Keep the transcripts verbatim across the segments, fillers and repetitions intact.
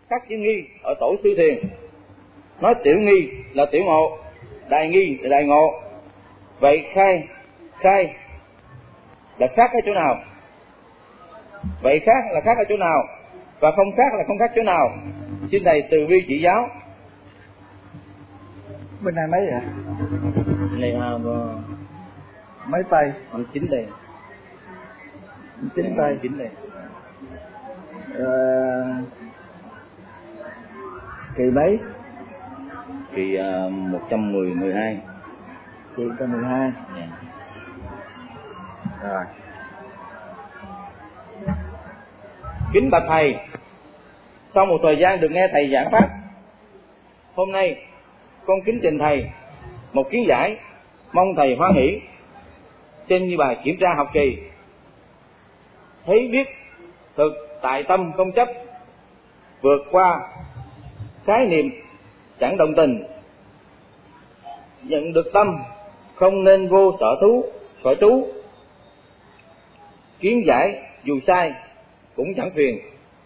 các chữ nghi ở tổ sư thiền. Nói tiểu nghi là tiểu ngộ, đại nghi là đại ngộ. Vậy khai, khai là khác ở chỗ nào? Vậy khác là khác ở chỗ nào? Và không khác là không khác chỗ nào? Xin thầy từ bi chỉ giáo. Bên này mấy vậy? Này là mấy tay? bằng chín đây. Chín tay. Chín đây. Ờ, kỳ mấy? Kỳ uh, một trăm mười, mười hai. Kỳ một trăm mười hai. Yeah. Rồi. Kính bạch thầy, sau một thời gian được nghe thầy giảng pháp, hôm nay con kính trình thầy một kiến giải, mong thầy hoan hỷ. Trên như bài kiểm tra học kỳ, thấy biết thực tại tâm không chấp, vượt qua khái niệm chẳng động tình, nhận được tâm không nên vô sở thú sở trú, kiến giải dù sai cũng chẳng phiền.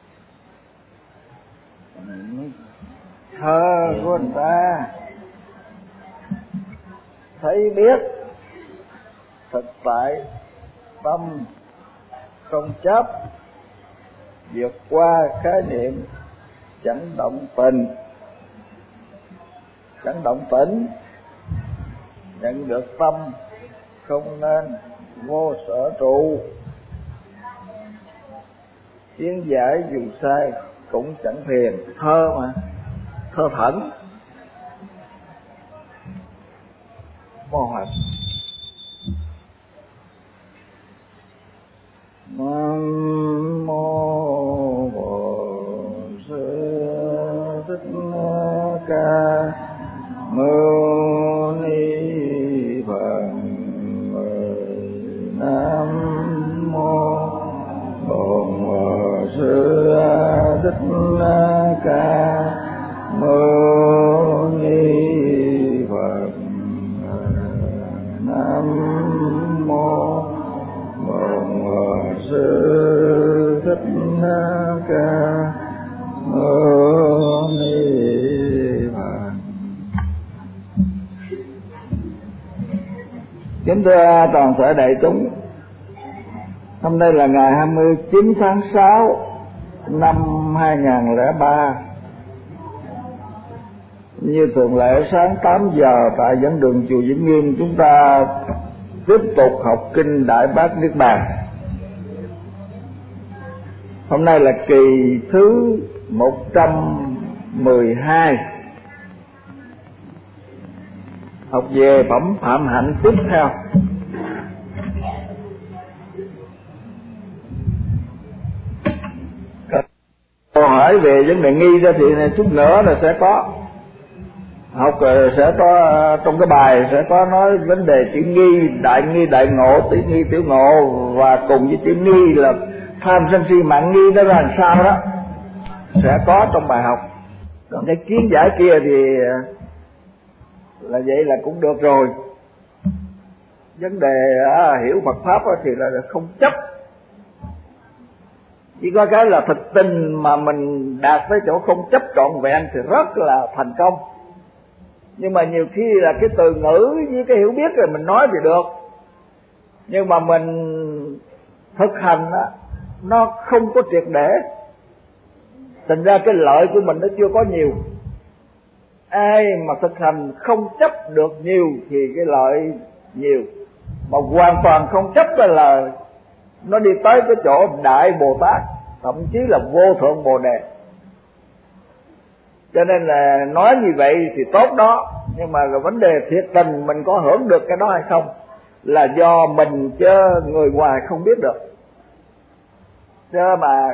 Thơ của người ta thấy biết thực tại tâm không chấp, vượt qua khái niệm chẳng động tình, chẳng động tĩnh, nhận được tâm không nên vô sở trụ, kiến giải dù sai cũng chẳng phiền. Thơ mà, thơ thẩn mô hoạch. Nam mô Bổn Sư Thích Ca Mâu Ni Phật. Nam mô Bổn Sư Thích Ca Mâu Ni Phật. Nam mô Bổn Sư Thích Ca Mâu Ni Phật. Kính thưa toàn thể đại chúng, hôm nay là ngày hai mươi chín tháng sáu năm hai nghìn không trăm lẻ ba. Như thường lệ sáng tám giờ tại giảng đường chùa Vĩnh Nghiêm, chúng ta tiếp tục học kinh Đại Bát Niết Bàn. Hôm nay là kỳ thứ một trăm mười hai, học về phẩm phạm hạnh tiếp theo. Câu hỏi về vấn đề nghi ra thì chút nữa là sẽ có học, sẽ có trong cái bài sẽ có nói vấn đề chữ nghi, đại nghi, đại ngộ, tiểu nghi, tiểu ngộ, và cùng với chữ nghi là tham sân si mạng nghi nó ra làm sao đó sẽ có trong bài học. Còn cái kiến giải kia thì là vậy là cũng được rồi. Vấn đề à, hiểu Phật pháp thì là không chấp, chỉ có cái là thực tình mà mình đạt tới chỗ không chấp trọn vẹn thì rất là thành công. Nhưng mà nhiều khi là cái từ ngữ với cái hiểu biết rồi mình nói thì được, nhưng mà mình thực hành á, nó không có triệt để, thành ra cái lợi của mình nó chưa có nhiều. Ai mà thực hành không chấp được nhiều thì cái lợi nhiều, mà hoàn toàn không chấp là nó đi tới cái chỗ Đại Bồ Tát, thậm chí là Vô Thượng Bồ Đề. Cho nên là nói như vậy thì tốt đó, nhưng mà cái vấn đề thiệt tình mình có hưởng được cái đó hay không là do mình chứ người ngoài không biết được. Chứ mà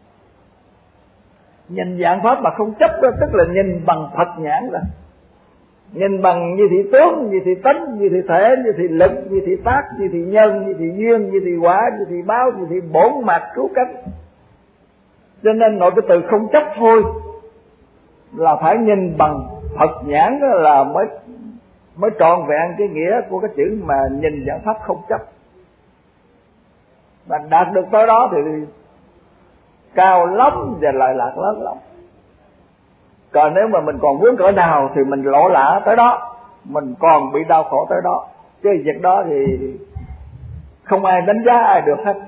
nhìn dạng pháp mà không chấp đó, tức là nhìn bằng Phật nhãn rồi, nhìn bằng như thị tướng, như thị tánh, như thị thể, như thị lực, như thị tác, như thị nhân, như thị duyên, như thị quả, như thị báo, như thị bổn mạch cứu cánh. Cho nên nội cái từ không chấp thôi là phải nhìn bằng Phật nhãn, đó là mới mới trọn vẹn cái nghĩa của cái chữ mà nhìn dạng pháp không chấp. Và đạt được tới đó thì cao lắm và lợi lạc lớn lắm. Còn nếu mà mình còn vướng cỡ nào thì mình lỗ lã tới đó, mình còn bị đau khổ tới đó. Chứ việc đó thì không ai đánh giá ai được hết.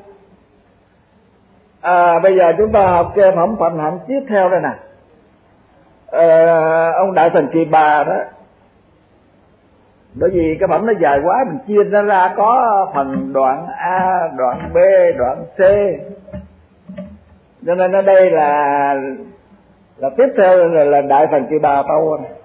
À, bây giờ chúng ta học cái phẩm Phạm Hạnh tiếp theo đây nè. À, ông Đại Thần Kỳ Bà đó, bởi vì cái phẩm nó dài quá, mình chia nó ra có phần đoạn A, đoạn B, đoạn C, cho nên ở đây là là tiếp theo là, là Đại Thần Kỳ Bà tâu này.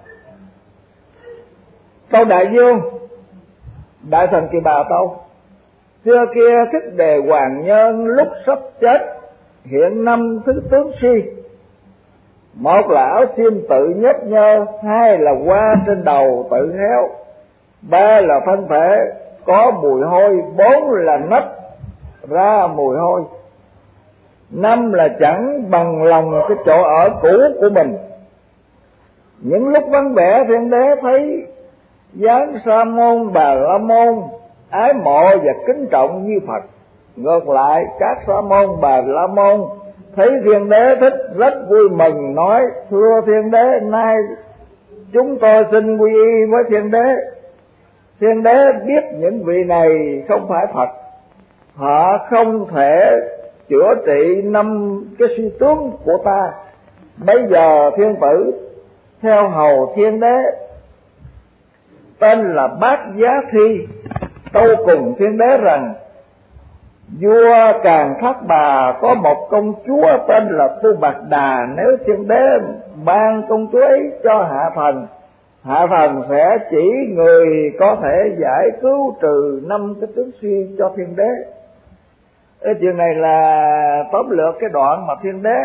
Tâu Đại Dương, Đại Thần Kỳ Bà tâu: xưa kia Thích Đề Hoàng Nhân lúc sắp chết hiện năm thứ tướng si. Một là áo xiêm tự nhấp nhơ, hai là hoa trên đầu tự héo, ba là thân thể có mùi hôi, bốn là nách ra mùi hôi, năm là chẳng bằng lòng cái chỗ ở cũ của mình. Những lúc vắng vẻ, Thiên Đế thấy dáng Sa môn Bà La môn ái mộ và kính trọng như Phật. Ngược lại, các Sa môn Bà La môn thấy Thiên Đế thích rất vui mừng, nói: thưa Thiên Đế, nay chúng tôi xin quy y với Thiên Đế. Thiên Đế biết những vị này không phải Phật, họ không thể chữa trị năm cái suy tướng của ta. Bây giờ thiên tử theo hầu Thiên Đế, tên là Bát Giá Thi, tâu cùng Thiên Đế rằng: vua Càn Thác Bà có một công chúa tên là Tu Bạc Đà. Nếu Thiên Đế ban công chúa ấy cho hạ thần, hạ thần sẽ chỉ người có thể giải cứu trừ năm cái tướng suy cho Thiên Đế. Cái chuyện này là tóm lược cái đoạn mà Thiên Đế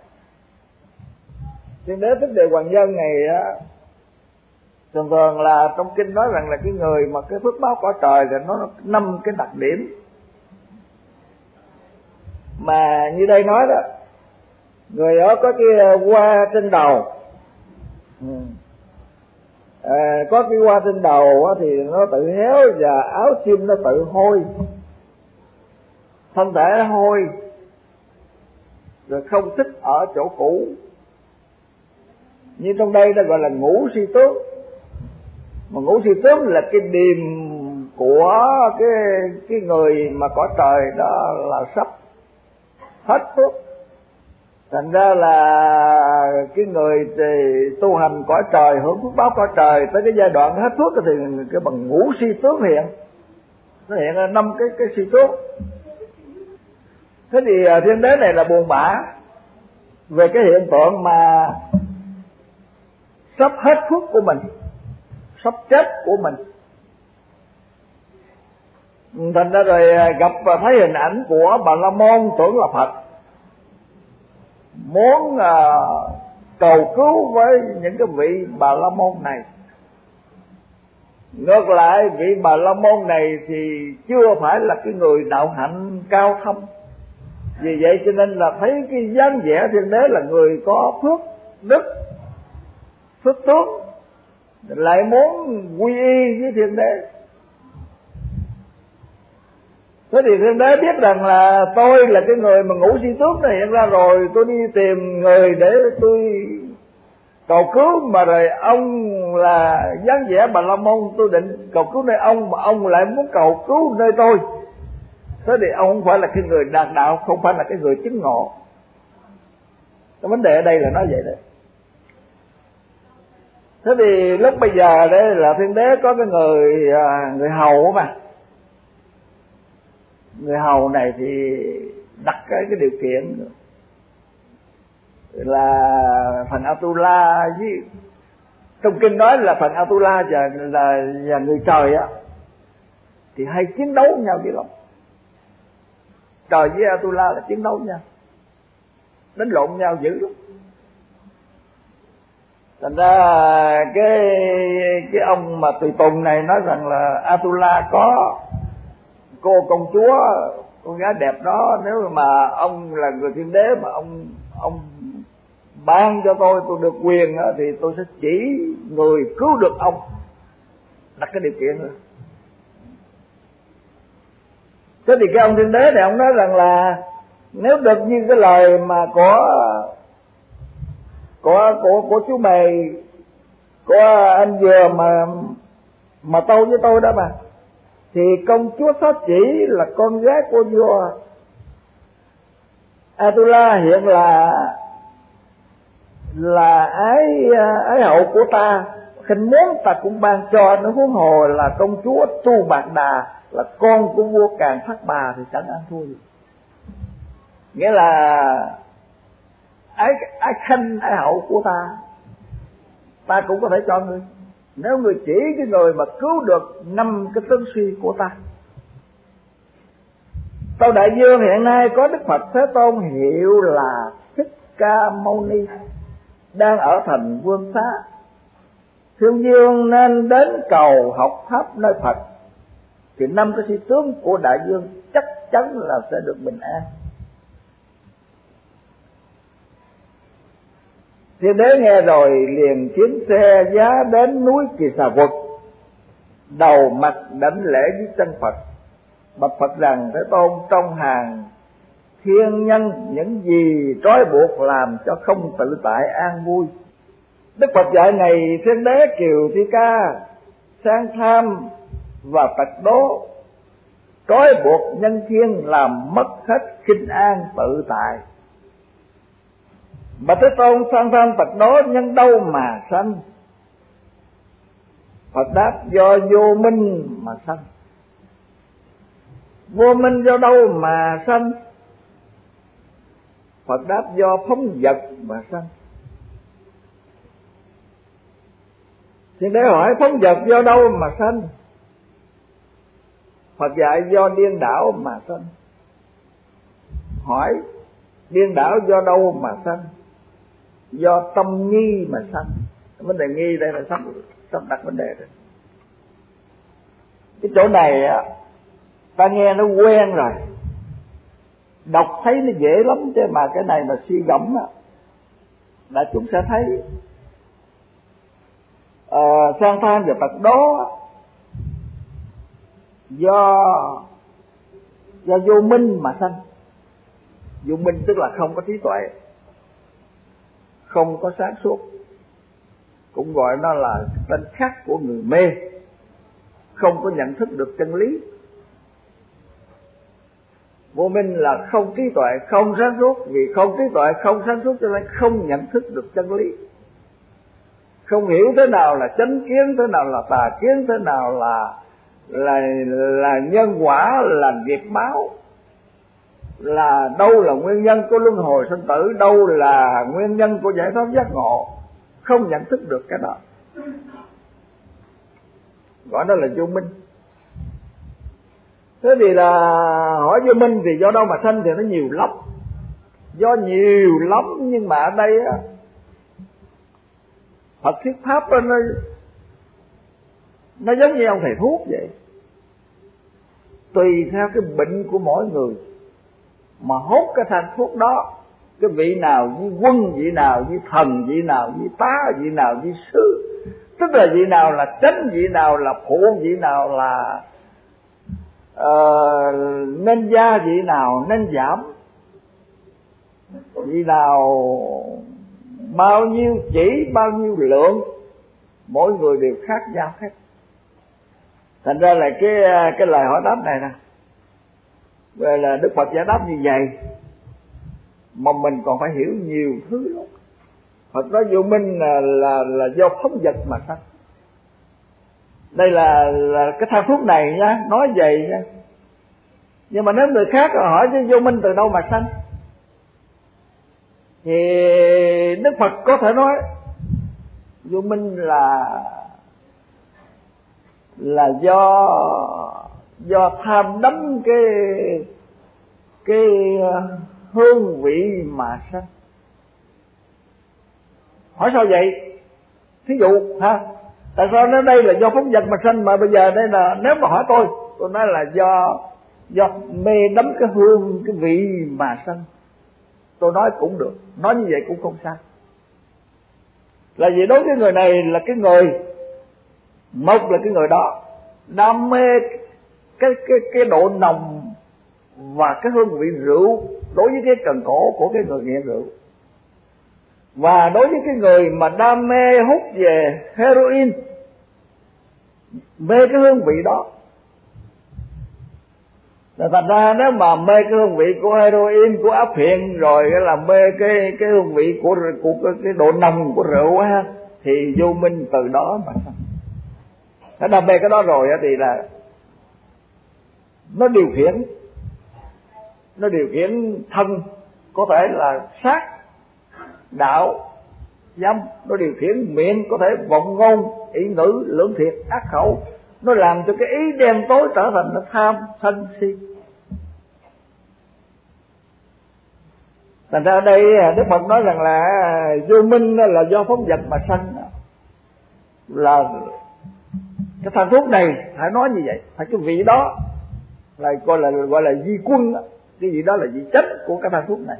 Thiên Đế Thích Đề Hoàng Nhân này á, thường thường là trong kinh nói rằng là cái người mà cái phước báo cõi trời là nó năm cái đặc điểm. Mà như đây nói đó, người đó có cái hoa trên đầu, à, có cái hoa trên đầu thì nó tự héo và áo xiêm nó tự hôi, thân thể hôi, rồi không thích ở chỗ cũ. Như trong đây nó gọi là ngũ si tướng. Mà ngũ si tướng là cái điềm của cái cái người mà cõi trời đó là sắp hết phước. Thành ra là cái người thì tu hành cõi trời, hưởng phước báo cõi trời, tới cái giai đoạn hết phước thì cái bằng ngũ si tướng hiện. Nó hiện ra năm cái cái si tướng. Thế thì Thiên Đế này là buồn bã về cái hiện tượng mà sắp hết phước của mình, sắp chết của mình. Thành ra rồi gặp và thấy hình ảnh của Bà La Môn tưởng là Phật, muốn uh, cầu cứu với những cái vị Bà La Môn này. Ngược lại, vị Bà La Môn này thì chưa phải là cái người đạo hạnh cao thâm, vì vậy cho nên là thấy cái dáng vẻ Thiên Đế là người có phước đức, phước tướng, lại muốn quy y với Thiên Đế. Thế thì Thiên Đế biết rằng là tôi là cái người mà ngũ si tướng này hiện ra rồi, tôi đi tìm người để tôi cầu cứu, mà rồi ông là dáng vẻ Bà La Môn, tôi định cầu cứu nơi ông mà ông lại muốn cầu cứu nơi tôi. Thế thì ông không phải là cái người đạt đạo, không phải là cái người chứng ngộ. Cái vấn đề ở đây là nói vậy đấy. Thế thì lúc bây giờ đấy là Thiên Đế có cái người người hầu mà. Người hầu này thì đặt cái cái điều kiện là thần Atula với, trong kinh nói là thần Atula và là và người trời á thì hay chiến đấu nhau dữ lắm. Trời với Atula là chiến đấu nhau, đánh lộn nhau dữ lắm. Thành ra cái cái ông mà tùy tùng này nói rằng là Atula có cô công chúa, con gái đẹp đó, nếu mà ông là người Thiên Đế mà ông ông ban cho tôi, tôi được quyền thì tôi sẽ chỉ người cứu được ông. Đặt cái điều kiện rồi. Thế thì cái ông Thiên Đế này ông nói rằng là nếu được như cái lời mà có của của của chú mày, của anh vừa mà mà tâu với tôi đó mà, thì công chúa Xá Chỉ là con gái của vua Atula, hiện là là ái ái hậu của ta, khinh muốn ta cũng ban cho, nó huống hồ là công chúa Tu Bạc Đà là con của vua Càn Thác Bà thì chẳng ăn thua gì. Nghĩa là ái ái khanh ái hậu của ta, ta cũng có thể cho ngươi, nếu người chỉ cái người mà cứu được năm cái tướng suy của ta. Tâu đại vương, hiện nay có Đức Phật Thế Tôn hiệu là Thích Ca Mâu Ni đang ở thành Vương Xá, thương vương nên đến cầu học pháp nơi Phật, thì năm cái sĩ tướng của đại vương chắc chắn là sẽ được bình an. Thiên đế nghe rồi liền chuyến xe giá đến núi Kỳ Xà Quật, đầu mặt đảnh lễ với chân Phật, bạch Phật rằng: Thế Tôn, trong hàng thiên nhân những gì trói buộc làm cho không tự tại an vui. Đức Phật dạy ngày Thiên đế Kiều Thi Ca, sang tham và Phật đố, trói buộc nhân thiên làm mất hết kinh an tự tại. Mà Thế Tôn, sang tham Phật đố nhân đâu mà sanh? Phật đáp: do vô minh mà sanh. Vô minh do đâu mà sanh? Phật đáp: do phóng dật mà sanh. Thiên đế hỏi: phóng dật do đâu mà sanh? Phật dạy: do điên đảo mà sanh. Hỏi: điên đảo do đâu mà sanh? Do tâm nghi mà sanh. Vấn đề nghi đây là sắp sắp đặt vấn đề rồi. Cái chỗ này ta nghe nó quen rồi, đọc thấy nó dễ lắm, chứ mà cái này mà suy gẫm á, đại chúng sẽ thấy à, sang tham và Phật đố do do vô minh mà sanh. Vô minh tức là không có trí tuệ, không có sáng suốt, cũng gọi nó là tên khác của người mê, không có nhận thức được chân lý. Vô minh là không trí tuệ, không sáng suốt, vì không trí tuệ, không sáng suốt cho nên không nhận thức được chân lý, không hiểu thế nào là chánh kiến, thế nào là tà kiến, thế nào là là là nhân quả, là nghiệp báo, là đâu là nguyên nhân của luân hồi sinh tử, đâu là nguyên nhân của giải thoát giác ngộ, không nhận thức được cái đó, gọi đó là vô minh. Thế thì là hỏi vô minh thì do đâu mà sanh thì nó nhiều lắm, do nhiều lắm, nhưng mà ở đây á, Phật thuyết pháp đó, nó nó giống như ông thầy thuốc vậy, tùy theo cái bệnh của mỗi người mà hốt cái thang thuốc đó. Cái vị nào như quân, vị nào như thần, vị nào như tá, vị nào như sư, tức là vị nào là chánh, vị nào là phụ, vị nào là uh, nên gia, vị nào nên giảm, vị nào bao nhiêu chỉ, bao nhiêu lượng, mỗi người đều khác nhau hết. Thành ra là cái cái lời hỏi đáp này nè, về là Đức Phật giải đáp như vậy, mà mình còn phải hiểu nhiều thứ lắm. Phật nói vô minh là là, là do phóng dật mà sanh. Đây là là cái thang thuốc này nha, nói vậy nha. Nhưng mà nếu người khác hỏi chứ vô minh từ đâu mà sanh, thì Đức Phật có thể nói vô minh là là do do tham đắm cái cái hương vị mà sanh. Hỏi sao vậy? Thí dụ ha, tại sao nói đây là do phóng dật mà sanh, mà bây giờ đây là nếu mà hỏi tôi, tôi nói là do do mê đắm cái hương, cái vị mà sanh. Tôi nói cũng được, nói như vậy cũng không sao. Là vì đối với người này là cái người, một là cái người đó đam mê cái cái cái độ nồng và cái hương vị rượu đối với cái cần cổ của cái người nghiện rượu. Và đối với cái người mà đam mê hút về heroin, mê cái hương vị đó, là thành ra nếu mà mê cái hương vị của heroin, của áp hiện, rồi là mê cái cái hương vị của của cái, cái độ nồng của rượu ha, thì vô minh từ đó mà sanh. Nó đam mê cái đó rồi thì là nó điều khiển, nó điều khiển thân, có thể là sát đạo dâm, nó điều khiển miệng, có thể vọng ngôn, ý ngữ, lưỡng thiệt, ác khẩu, nó làm cho cái ý đen tối trở thành nó tham sân si. Thành ra ở đây Đức Phật nói rằng là vô minh là do phóng vật mà sanh, là cái thằng thuốc này phải nói như vậy, phải cái vị đó là gọi là gọi là di quân đó. Cái gì đó là vị chất của cái thằng thuốc này.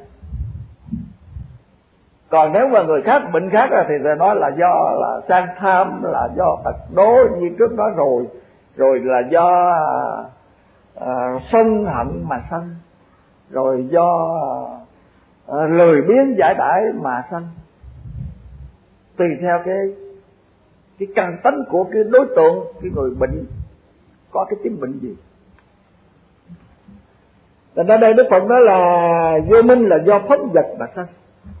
Còn nếu mà người khác bệnh khác thì ta nói là do là sang tham, là do tật đố như trước đó rồi, rồi là do uh, sân hận mà sanh, rồi do uh, lười biếng giải đãi mà sanh, tùy theo cái cái căn tánh của cái đối tượng, cái người bệnh có cái chứng bệnh gì. Thành ra đây Đức Phật nói là vô minh là do phóng vật mà sanh.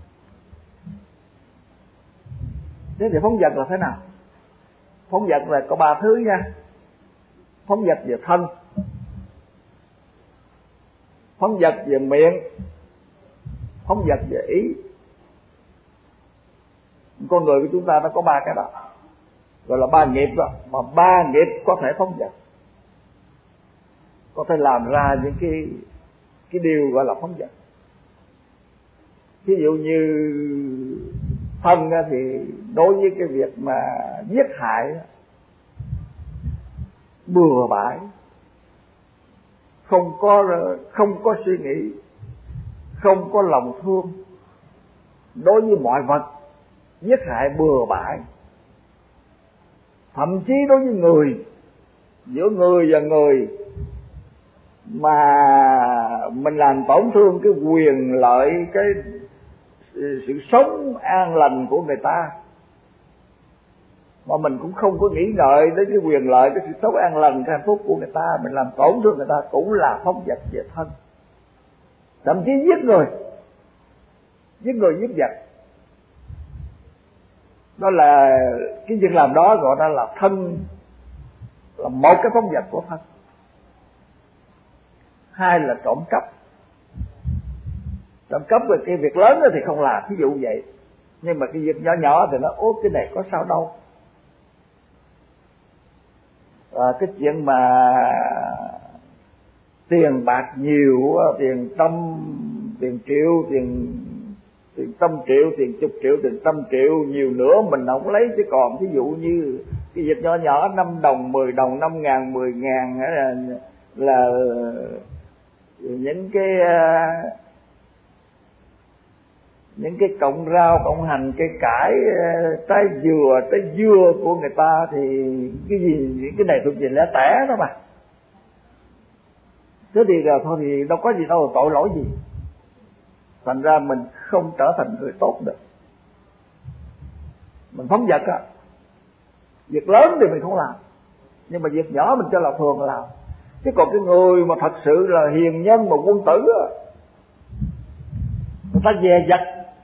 Thế thì phóng vật là thế nào? Phóng vật là có ba thứ nha. Phóng vật về thân, phóng vật về miệng, phóng vật về ý. Con người của chúng ta nó có ba cái đó, gọi là ba nghiệp đó. Mà ba nghiệp có thể phóng vật, có thể làm ra những cái cái điều gọi là phóng vật. Ví dụ như thân thì đối với cái việc mà giết hại, bừa bãi, không có không có suy nghĩ, không có lòng thương đối với mọi vật, giết hại bừa bãi, thậm chí đối với người, giữa người và người mà mình làm tổn thương cái quyền lợi, cái sự sống an lành của người ta, mà mình cũng không có nghĩ ngợi đến cái quyền lợi, cái sự sống an lành, cái hạnh phúc của người ta, mình làm tổn thương người ta cũng là phóng vật về thân. Thậm chí giết người, giết người giết vật, đó là cái việc làm đó gọi là là thân, là một cái phóng vật của thân. Hai là trộm cắp. Trộm cắp về cái việc lớn thì không làm, ví dụ vậy, nhưng mà cái việc nhỏ nhỏ thì nó ố cái này có sao đâu. À, cái chuyện mà tiền bạc nhiều, tiền trăm, tiền triệu, tiền tiền trăm triệu, tiền chục triệu, tiền trăm triệu nhiều nữa mình không lấy, chứ còn ví dụ như cái việc nhỏ nhỏ năm đồng, mười đồng, năm ngàn, mười ngàn là, là những cái những cái cọng rau, cọng hành, cây cải, trái dừa, trái dưa của người ta thì cái gì, những cái này thuộc về lẻ tẻ đó mà. Thế thì rồi thôi thì đâu có gì đâu, tội lỗi gì. Thành ra mình không trở thành người tốt được. Mình phóng vật á, việc lớn thì mình không làm, nhưng mà việc nhỏ mình cho là thường làm. Chứ còn cái người mà thật sự là hiền nhân mà quân tử á, người ta dè dặt,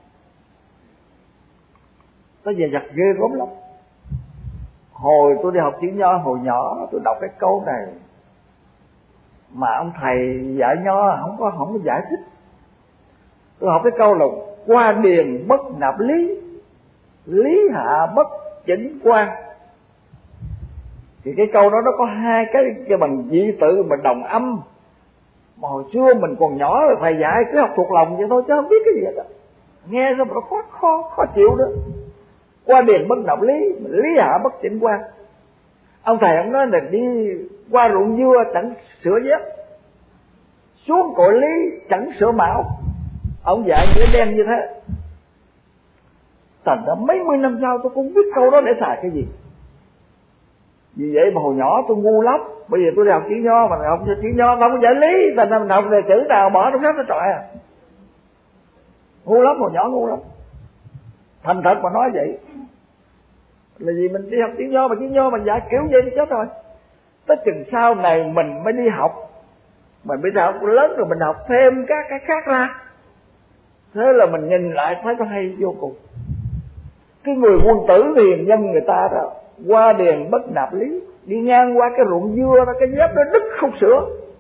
người ta dè dặt ghê gớm lắm. Hồi tôi đi học chữ nho hồi nhỏ, tôi đọc cái câu này mà ông thầy dạy nho không có không có giải thích. Tôi học cái câu là qua điền bất nạp lý, lý hạ bất chỉnh quan. Thì cái câu đó nó có hai cái cái bằng dị tự mà đồng âm, mà hồi xưa mình còn nhỏ rồi thầy dạy cứ học thuộc lòng vậy thôi chứ không biết cái gì hết. Nghe ra mà nó khó khó khó chịu nữa. Qua điền bất nạp lý, lý hạ bất chỉnh quan. Ông thầy ông nói là đi qua ruộng dưa chẳng sửa vét, xuống cội lý chẳng sửa mạo. Ông dạy nghĩa đen như thế. Thành ra mấy mươi năm sau tôi cũng biết câu đó để xài cái gì. Vì vậy mà hồi nhỏ tôi ngu lắm. Bây giờ tôi đi học chữ nho mà học chữ nho không có giải lý, thành ra mình học về chữ nào bỏ trong sách nó trọi à. Ngu lắm, hồi nhỏ ngu lắm. Thành thật mà nói vậy. Là gì mình đi học tiếng Nho mà tiếng Nho mình dạy kiểu vậy thì chết rồi. Tới chừng sau này mình mới đi học, mình bây giờ học lớn rồi mình học thêm các cái khác ra. Thế là mình nhìn lại thấy có hay vô cùng. Cái người quân tử hiền nhân người ta đó, qua điền bất nạp lý, đi ngang qua cái ruộng dưa đó, cái dép đó đứt không sửa,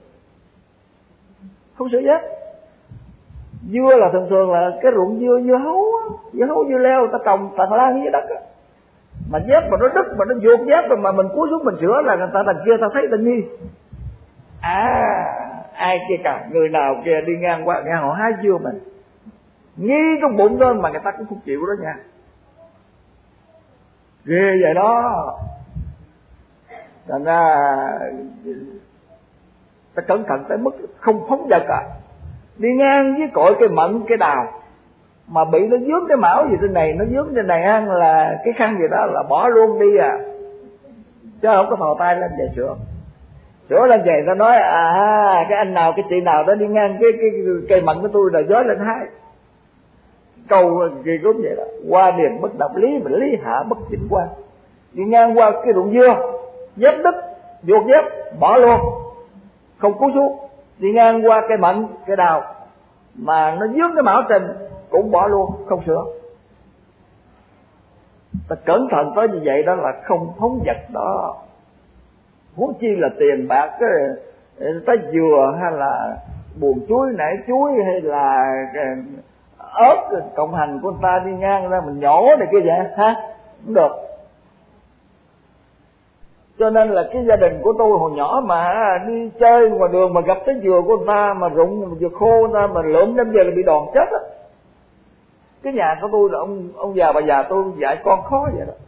không sửa dép. Dưa là thường thường là cái ruộng dưa dưa hấu, dưa hấu dưa leo ta trồng tàn lan dưới đất á. Mà dép mà nó đứt mà nó vuột dép rồi mà mình cúi xuống mình sửa là người ta đằng kia ta thấy ta nghi. À, ai kia cả, người nào kia đi ngang qua nghe họ hái dưa mình nghi trong bụng thôi mà người ta cũng không chịu đó nha. Ghê vậy đó. Thành ra ta cẩn thận tới mức không phóng dật à. Đi ngang với cội cây mận cây đào mà bị nó dướng cái mão gì trên này, nó dướng trên này ăn là cái khăn gì đó là bỏ luôn đi à, chứ không có thò tay lên về sửa. Sửa lên về ta nói à cái anh nào cái chị nào đó đi ngang cái cái cây mận của tôi là dối lên hái. Câu gì cũng vậy đó. Qua điền bất độc lý mà lý hạ bất chính quan. Đi ngang qua cái ruộng dưa, dép đứt, vuột dép bỏ luôn, không cứu xuống. Đi ngang qua cây mận cây đào mà nó dướng cái mão trên cũng bỏ luôn, không sửa. Ta cẩn thận tới như vậy đó là không phóng dật đó. Huống chi là tiền bạc cái trái dừa hay là buồn chuối nảy chuối hay là ớt cộng hành của người ta đi ngang ra mình nhổ này kia vậy ha, không được. Cho nên là cái gia đình của tôi hồi nhỏ mà đi chơi ngoài đường mà gặp trái dừa của người ta mà rụng dừa khô người ta mà lượm đem về là bị đòn chết á. Cái nhà của tôi là ông ông già bà già tôi dạy con khó vậy đó.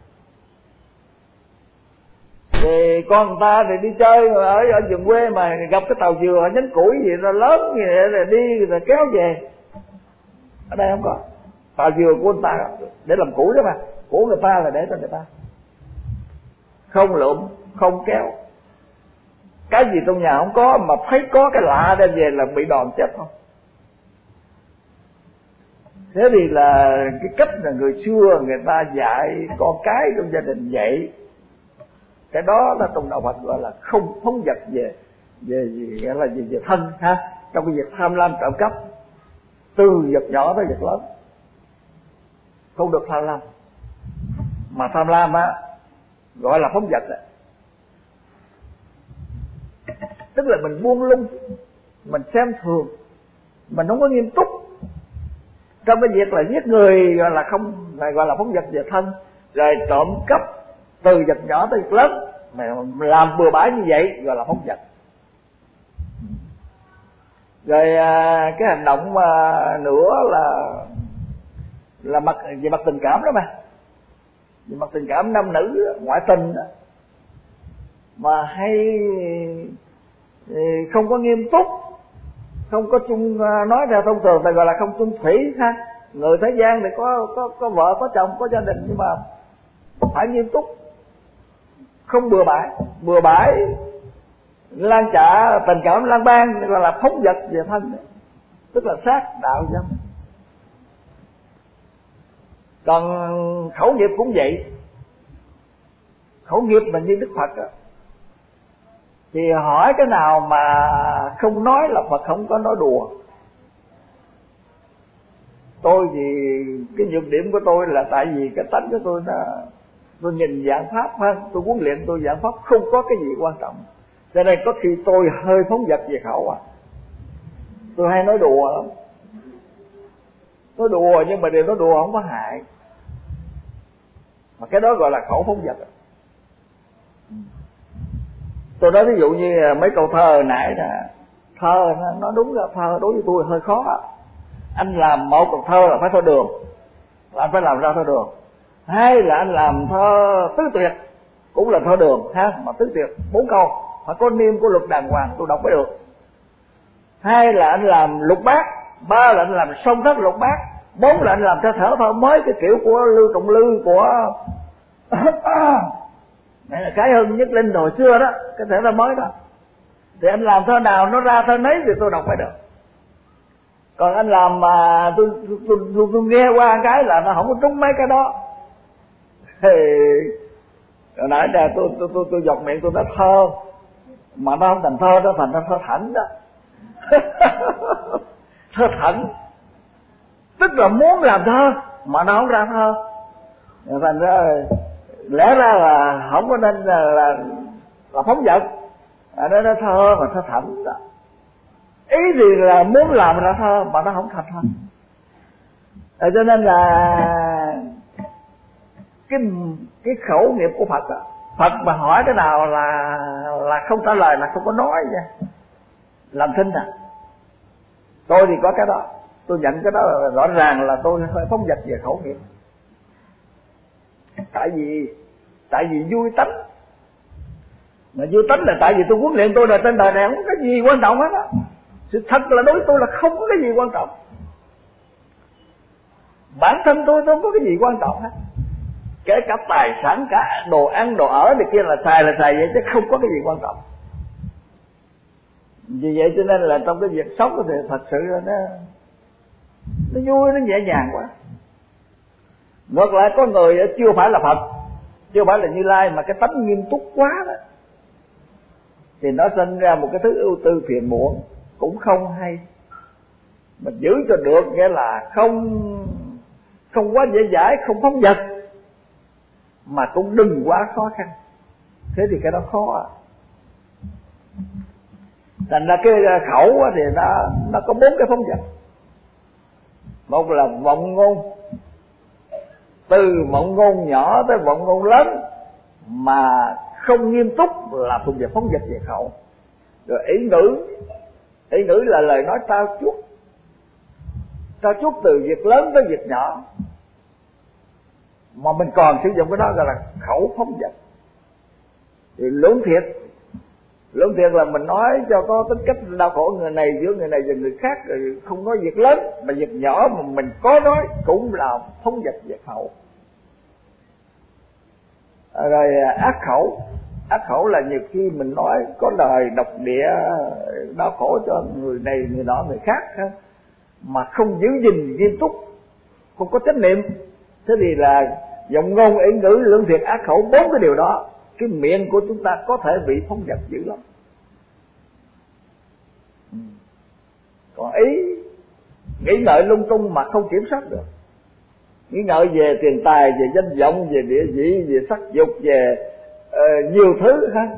Thì con người ta thì đi chơi ở ở vùng quê mà gặp cái tàu dừa nhánh củi gì nó lớn như vậy rồi đi rồi kéo về. Ở đây không có. Tàu dừa của người ta để làm củi đó mà, của người ta là để cho người ta. Không lượm, không kéo. Cái gì trong nhà không có mà thấy có cái lạ đem về là bị đòn chết không. Thế thì là cái cách là người xưa người ta dạy con cái trong gia đình vậy. Cái đó là trong đạo Phật gọi là không phóng dật về về gì gọi là về, về thân ha, trong cái việc tham lam trộm cắp từ vật nhỏ tới vật lớn không được tham lam. Mà tham lam á gọi là phóng dật á, tức là mình buông lung, mình xem thường, mình không có nghiêm túc trong cái việc là giết người, gọi là không này gọi là phóng dật về thân, rồi trộm cắp từ vật nhỏ tới vật lớn mà làm bừa bãi như vậy gọi là phóng dật. Rồi à, cái hành động à, nữa là là mặt về mặt tình cảm đó mà, về mặt tình cảm nam nữ ngoại tình đó, mà hay không có nghiêm túc, không có chung nói ra thông thường ta gọi là không chung thủy ha. Người thế gian thì có có có vợ có chồng có gia đình nhưng mà phải nghiêm túc, không bừa bãi. Bừa bãi lan trả tình cảm lan ban gọi là phóng dật về thân, tức là sát đạo dâm. Còn khẩu nghiệp cũng vậy. Khẩu nghiệp mà như Đức Phật á, thì hỏi cái nào mà không nói là Phật không có nói đùa. Tôi thì cái nhược điểm của tôi là tại vì cái tánh của tôi là tôi nhìn dạng pháp hơn, tôi huấn luyện tôi dạng pháp không có cái gì quan trọng, cho nên có khi tôi hơi phóng dật về khẩu à. Tôi hay nói đùa lắm, nói đùa nhưng mà điều nói đùa không có hại, mà cái đó gọi là khẩu phóng dật. Tôi nói ví dụ như mấy câu thơ hồi nãy nè, thơ nó đúng là thơ đối với tôi hơi khó à. Anh làm một câu thơ là phải thơ đường, là anh phải làm ra thơ đường. Hay là anh làm thơ tứ tuyệt cũng là thơ đường ha, mà tứ tuyệt bốn câu phải có niêm của luật đàng hoàng tôi đọc mới được. Hai là anh làm lục bát, ba là anh làm song thất lục bát, bốn là anh làm thơ thở thơ mới cái kiểu của Lưu Trọng Lư của này là cái hơn nhất linh hồi xưa đó, cái thể thơ mới đó. Thì anh làm thơ nào nó ra thơ nấy thì tôi đọc phải được. Còn anh làm mà tôi tôi, tôi, tôi, tôi nghe qua cái là nó không có trúng mấy cái đó. Hồi nãy là tôi tôi tôi tôi dọc miệng tôi nói thơ, mà nó không thành thơ, nó thành thơ thảnh đó. Thơ thảnh tức là muốn làm thơ mà nó không ra thơ, thành ra lẽ ra là không có nên là là, là phóng dật, à, nó, nó thơ mà thơ thảnh đó. Ý gì là muốn làm ra thơ mà nó không thành thơ. À, cho nên là cái cái khẩu nghiệp của Phật đó, Phật mà hỏi cái nào là là không trả lời, là không có nói nha, làm thinh à. Tôi thì có cái đó, tôi nhận cái đó là rõ ràng là tôi hơi phóng dật về khẩu nghiệp. Tại vì tại vì vui tánh, mà vui tánh là tại vì tôi huấn luyện tôi là trên đời này không có cái gì quan trọng hết á. Sự thật là đối với tôi là không có cái gì quan trọng. Bản thân tôi tôi không có cái gì quan trọng hết. Kể cả tài sản, cả đồ ăn, đồ ở này kia là xài là xài vậy chứ không có cái gì quan trọng. Vì vậy cho nên là trong cái việc sống thì thật sự là nó nó vui, nó nhẹ nhàng quá. Ngược lại có người chưa phải là Phật, chưa phải là Như Lai, mà cái tánh nghiêm túc quá đó, thì nó sinh ra một cái thứ ưu tư phiền muộn cũng không hay. Mình giữ cho được nghĩa là không không quá dễ dãi, không phóng dật, mà cũng đừng quá khó khăn. Thế thì cái đó khó à. Thành ra cái khẩu thì nó nó có bốn cái phóng dật. Một là vọng ngôn, từ vọng ngôn nhỏ tới vọng ngôn lớn mà không nghiêm túc là thuộc về phóng dật về khẩu. Rồi ý ngữ, ý ngữ là lời nói trao chuốt, trao chuốt từ việc lớn tới việc nhỏ, mà mình còn sử dụng cái đó gọi là khẩu phóng dật. Thì lưỡng thiệt, lưỡng thiệt là mình nói cho có tính cách đau khổ người này giữa người này và người khác, rồi không nói việc lớn mà việc nhỏ mà mình có nói cũng là phóng dật về khẩu. Rồi ác khẩu, ác khẩu là nhiều khi mình nói có lời độc địa đau khổ cho người này người nọ người khác, mà không giữ gìn nghiêm túc, không có trách nhiệm. Thế thì là giọng ngôn, ý ngữ, lưỡng thiệt, ác khẩu, bốn cái điều đó, cái miệng của chúng ta có thể bị phóng dật dữ lắm. Còn ý nghĩ ngợi lung tung mà không kiểm soát được, nghĩ ngợi về tiền tài, về danh vọng, về địa vị, về sắc dục, về uh, nhiều thứ ha,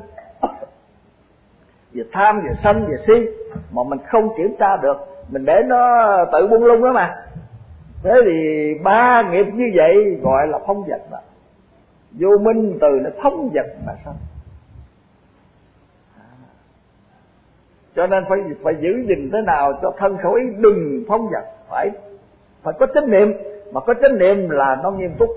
về tham, về sân, về si, mà mình không kiểm tra được, mình để nó tự buông lung đó mà. Thế thì ba nghiệp như vậy gọi là phóng dật đó. Vô minh từ nó phóng dật mà sao. Cho nên phải phải giữ gìn thế nào cho thân khẩu ý đừng phóng dật, phải phải có chánh niệm, mà có chánh niệm là nó nghiêm túc.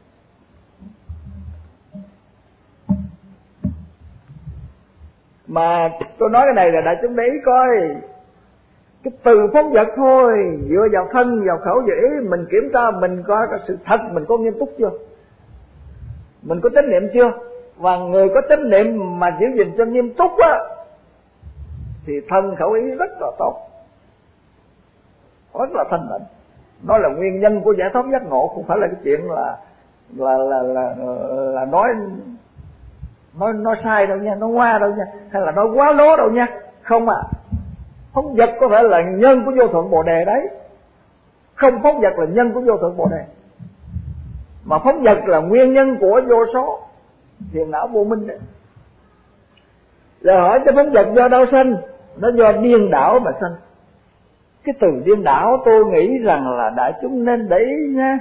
Mà tôi nói cái này là đại chúng để ý coi, cái từ phóng dật thôi, dựa vào thân, vào khẩu, vào ý, mình kiểm tra mình coi cái sự thật mình có nghiêm túc chưa, mình có chánh niệm chưa. Và người có chánh niệm mà giữ gìn cho nghiêm túc á, thì thân khẩu ý rất là tốt, rất là thanh tịnh. Đó là nguyên nhân của giải thoát giác ngộ, không phải là cái chuyện là là là là, là nói nói nói sai đâu nha, nói qua đâu nha, hay là nói quá lố đâu nha. Không à, phóng dật có thể là nhân của vô thượng bồ đề đấy, không phóng dật là nhân của vô thượng bồ đề, mà phóng dật là nguyên nhân của vô số phiền não vô minh đấy. Rồi hỏi cho phóng dật do đâu sanh? Nó do điên đảo mà sanh. Cái từ điên đảo tôi nghĩ rằng là đại chúng nên để ý nha.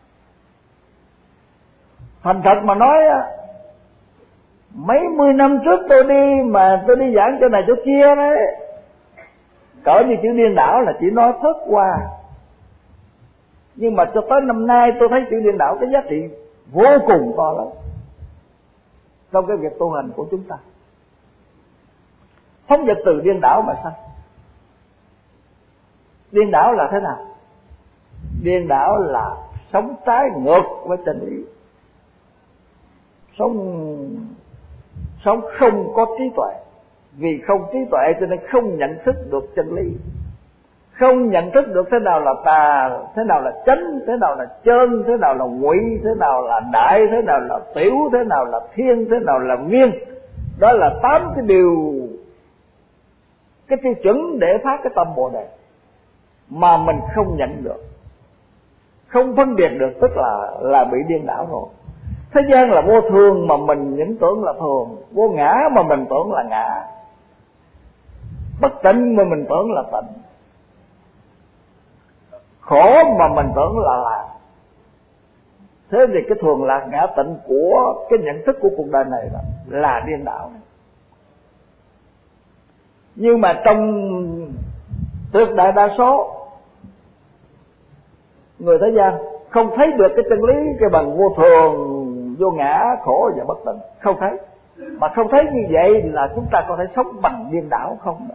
Thành thật mà nói á, mấy mươi năm trước tôi đi mà tôi đi giảng chỗ này chỗ kia đấy, cỡ như chữ điên đảo là chỉ nói phớt qua. Nhưng mà cho tới năm nay tôi thấy chữ điên đảo cái giá trị vô cùng to lớn trong cái việc tu hành của chúng ta. Phóng dật từ điên đảo mà sanh. Điên đảo là thế nào? Điên đảo là sống trái ngược với chân lý, sống sống không có trí tuệ. Vì không trí tuệ cho nên không nhận thức được chân lý, không nhận thức được thế nào là tà, thế nào là chánh, thế nào là chơn, thế nào là ngụy, thế nào là đại, thế nào là tiểu, thế nào là thiên, thế nào là viên. Đó là tám cái điều, cái tiêu chuẩn để phát cái tâm Bồ Đề mà mình không nhận được, không phân biệt được, tức là là bị điên đảo rồi. Thế gian là vô thường mà mình những tưởng là thường, vô ngã mà mình tưởng là ngã, bất tịnh mà mình tưởng là tịnh, khổ mà mình tưởng là lạc. Thế thì cái thường lạc ngã tịnh của cái nhận thức của cuộc đời này là, là điên đảo. Nhưng mà trong tuyệt đại đa số người thế gian không thấy được cái chân lý cái bằng vô thường, vô ngã, khổ và bất tịnh, không thấy. Mà không thấy như vậy là chúng ta có thể sống bằng điên đảo không?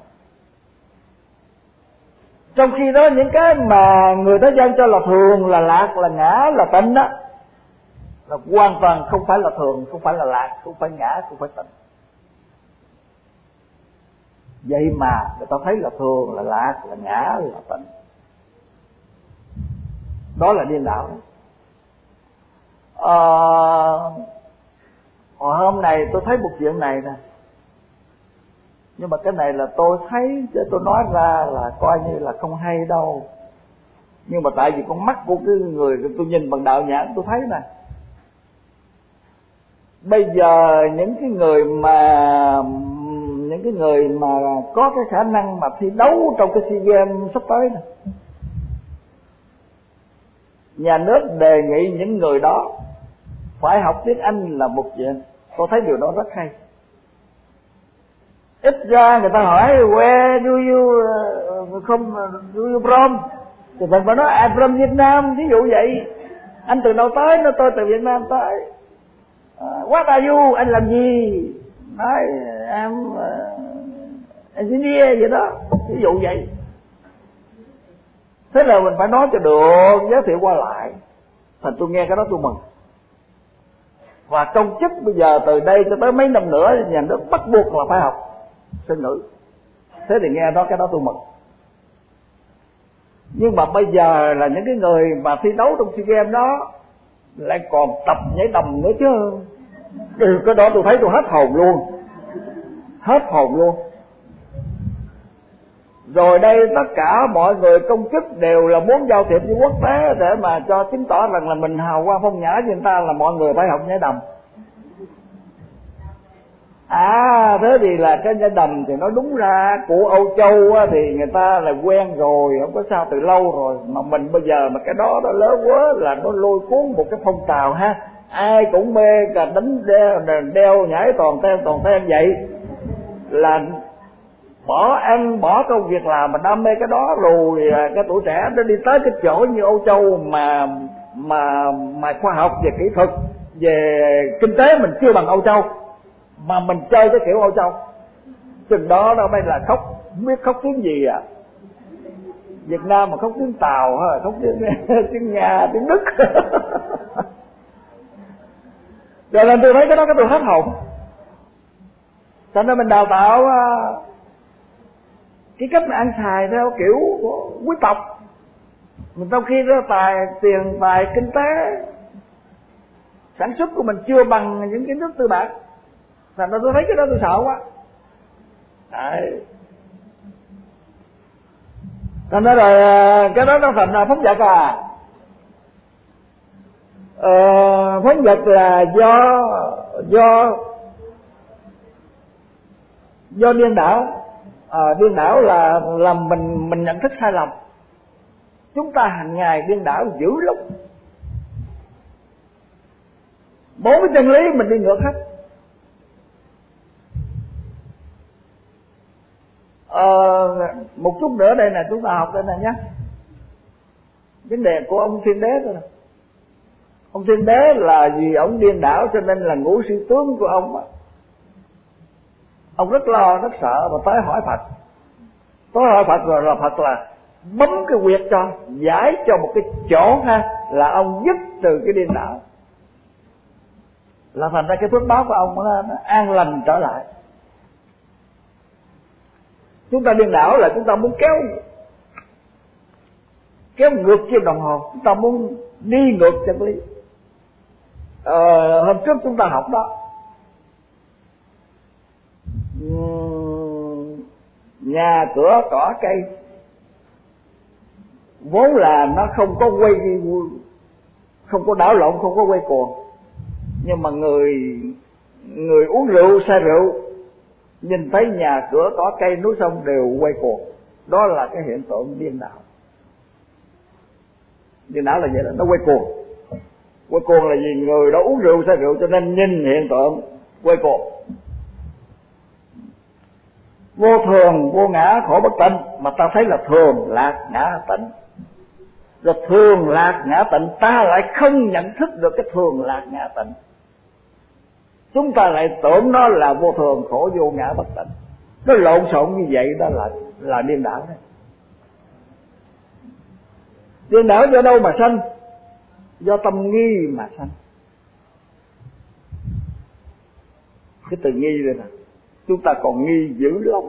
Trong khi đó những cái mà người thế gian cho là thường, là lạc, là ngã, là tịnh đó, là hoàn toàn không phải là thường, không phải là lạc, không phải ngã, không phải tịnh. Vậy mà người ta thấy là thường, là lạc, là ngã, là tịnh. Đó là điên đảo. À, hồi hôm nay tôi thấy một chuyện này nè, nhưng mà cái này là tôi thấy chứ tôi nói ra là coi như là không hay đâu. Nhưng mà tại vì con mắt của cái người tôi nhìn bằng đạo nhãn tôi thấy nè, bây giờ những cái người mà những cái người mà có cái khả năng mà thi đấu trong cái SEA Games sắp tới này, nhà nước đề nghị những người đó phải học tiếng Anh là một chuyện. Tôi thấy điều đó rất hay. Ít ra người ta hỏi where do you uh, không do you from, thì mình phải nói I'm from Việt Nam, ví dụ vậy. Anh từ đâu tới? Nó tôi từ Việt Nam tới. uh, What are you? Anh làm gì? Nói I'm uh, engineer vậy đó, ví dụ vậy. Thế là mình phải nói cho được, giới thiệu qua lại. Thành tôi nghe cái đó tôi mừng. Và công chức bây giờ từ đây cho tới mấy năm nữa nhà nước bắt buộc là phải học sinh ngữ. Thế thì nghe đó cái đó tôi mừng. Nhưng mà bây giờ là những cái người mà thi đấu trong SEA Games đó lại còn tập nhảy đầm nữa chứ. Ừ, cái đó tôi thấy tôi hết hồn luôn. Hết hồn luôn. Rồi đây tất cả mọi người công chức đều là muốn giao thiệp với quốc tế để mà cho chứng tỏ rằng là mình hào quang phong nhã với người ta, là mọi người phải học nhảy đầm. À thế thì là cái nhảy đầm thì nó đúng ra của Âu Châu á, thì người ta là quen rồi, không có sao, từ lâu rồi. Mà mình bây giờ mà cái đó nó lớn quá là nó lôi cuốn một cái phong trào ha. Ai cũng mê cả đánh đeo, đeo nhảy toàn ten toàn ten vậy, là bỏ ăn bỏ công việc làm mà đam mê cái đó, rồi cái tuổi trẻ nó đi tới cái chỗ như Âu Châu mà mà mà khoa học về kỹ thuật, về kinh tế mình chưa bằng Âu Châu, mà mình chơi cái kiểu Âu Châu. Chừng đó nó mới là khóc, không biết khóc tiếng gì à. Việt Nam mà khóc tiếng Tàu hay khóc tiếng tiếng Nga, tiếng Đức. Rồi lần tôi thấy cái đó cái tôi hết hồn. Cho nên mình đào tạo cái cách mà ăn xài theo kiểu quý tộc. Mình trong khi đó tài tiền tài kinh tế sản xuất của mình chưa bằng những cái nước tư bản, thành ra tôi thấy cái đó tôi sợ quá. Đấy. Thành ra rồi cái đó nó thành là phóng dật à. Ờ, phóng dật là do do do điên đảo. À, điên đảo là là mình mình nhận thức sai lầm. Chúng ta hàng ngày điên đảo dữ lắm. Bốn cái chân lý mình đi ngược hết. Ờ, một chút nữa đây nè, chúng ta học đây nè nhé. Vấn đề của ông Thiên Đế thôi nè. Ông Thiên Đế là vì ông điên đảo cho nên là ngũ sĩ tướng của ông á, ông rất lo, rất sợ và tới hỏi Phật. Tới hỏi Phật rồi là Phật là bấm cái quyệt cho, giải cho một cái chỗ ha, là ông dứt từ cái điên đảo. Là thành ra cái phước báo của ông nó, nó an lành trở lại. Chúng ta điên đảo là chúng ta muốn kéo kéo ngược kim đồng hồ, chúng ta muốn đi ngược chân lý. Ờ, hôm trước chúng ta học đó, nhà cửa cỏ cây vốn là nó không có quay, không có đảo lộn, không có quay cuồng, nhưng mà người người uống rượu, say rượu, nhìn thấy nhà cửa cỏ cây núi sông đều quay cuồng. Đó là cái hiện tượng điên đảo. Điên đảo là vậy đó, nó quay cuồng. Quay cuồng là vì người đó uống rượu, say rượu, cho nên nhìn hiện tượng quay cuồng. Vô thường, vô ngã, khổ bất tịnh, mà ta thấy là thường, lạc, ngã, tịnh. Rồi thường, lạc, ngã, tịnh, ta lại không nhận thức được cái thường, lạc, ngã, tịnh. Chúng ta lại tưởng nó là vô thường, khổ, vô ngã, bất tịnh. Nó lộn xộn như vậy đó là là điên đảo đấy. Điên đảo do đâu mà sanh? Do tâm nghi mà sanh. Cái từ nghi đây nè, chúng ta còn nghi dữ lắm,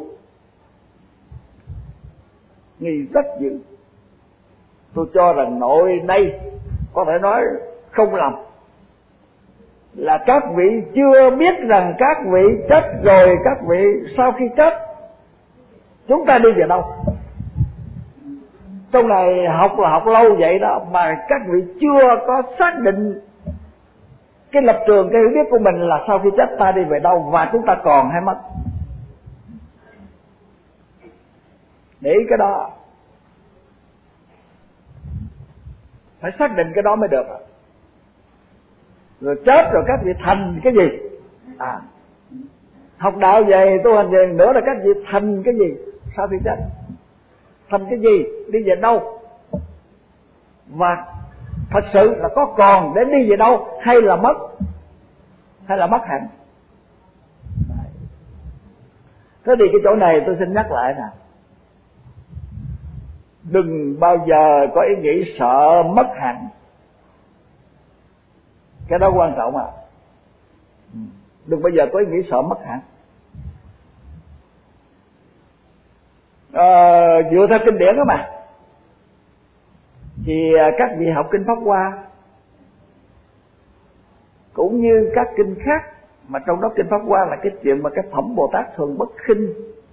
nghi rất dữ. Tôi cho rằng nội đây có thể nói không lầm là các vị chưa biết rằng các vị chết rồi, các vị sau khi chết chúng ta đi về đâu. Trong này học là học lâu vậy đó, mà các vị chưa có xác định cái lập trường, cái hiểu biết của mình là sau khi chết ta đi về đâu, và chúng ta còn hay mất. Để ý cái đó, phải xác định cái đó mới được. Rồi chết rồi các vị thành cái gì? À, học đạo về, tu hành về nữa là các vị thành cái gì sau khi chết? Thành cái gì? Đi về đâu? Và thật sự là có còn để đi về đâu, hay là mất? Hay là mất hẳn? Thế thì cái chỗ này tôi xin nhắc lại nè, đừng bao giờ có ý nghĩ sợ mất hẳn. Cái đó quan trọng à. Đừng bao giờ có ý nghĩ sợ mất hẳn. À, dựa theo kinh điển đó mà, thì các vị học kinh Pháp Hoa cũng như các kinh khác, mà trong đó kinh Pháp Hoa là cái chuyện mà cái phẩm Bồ Tát thường bất khinh,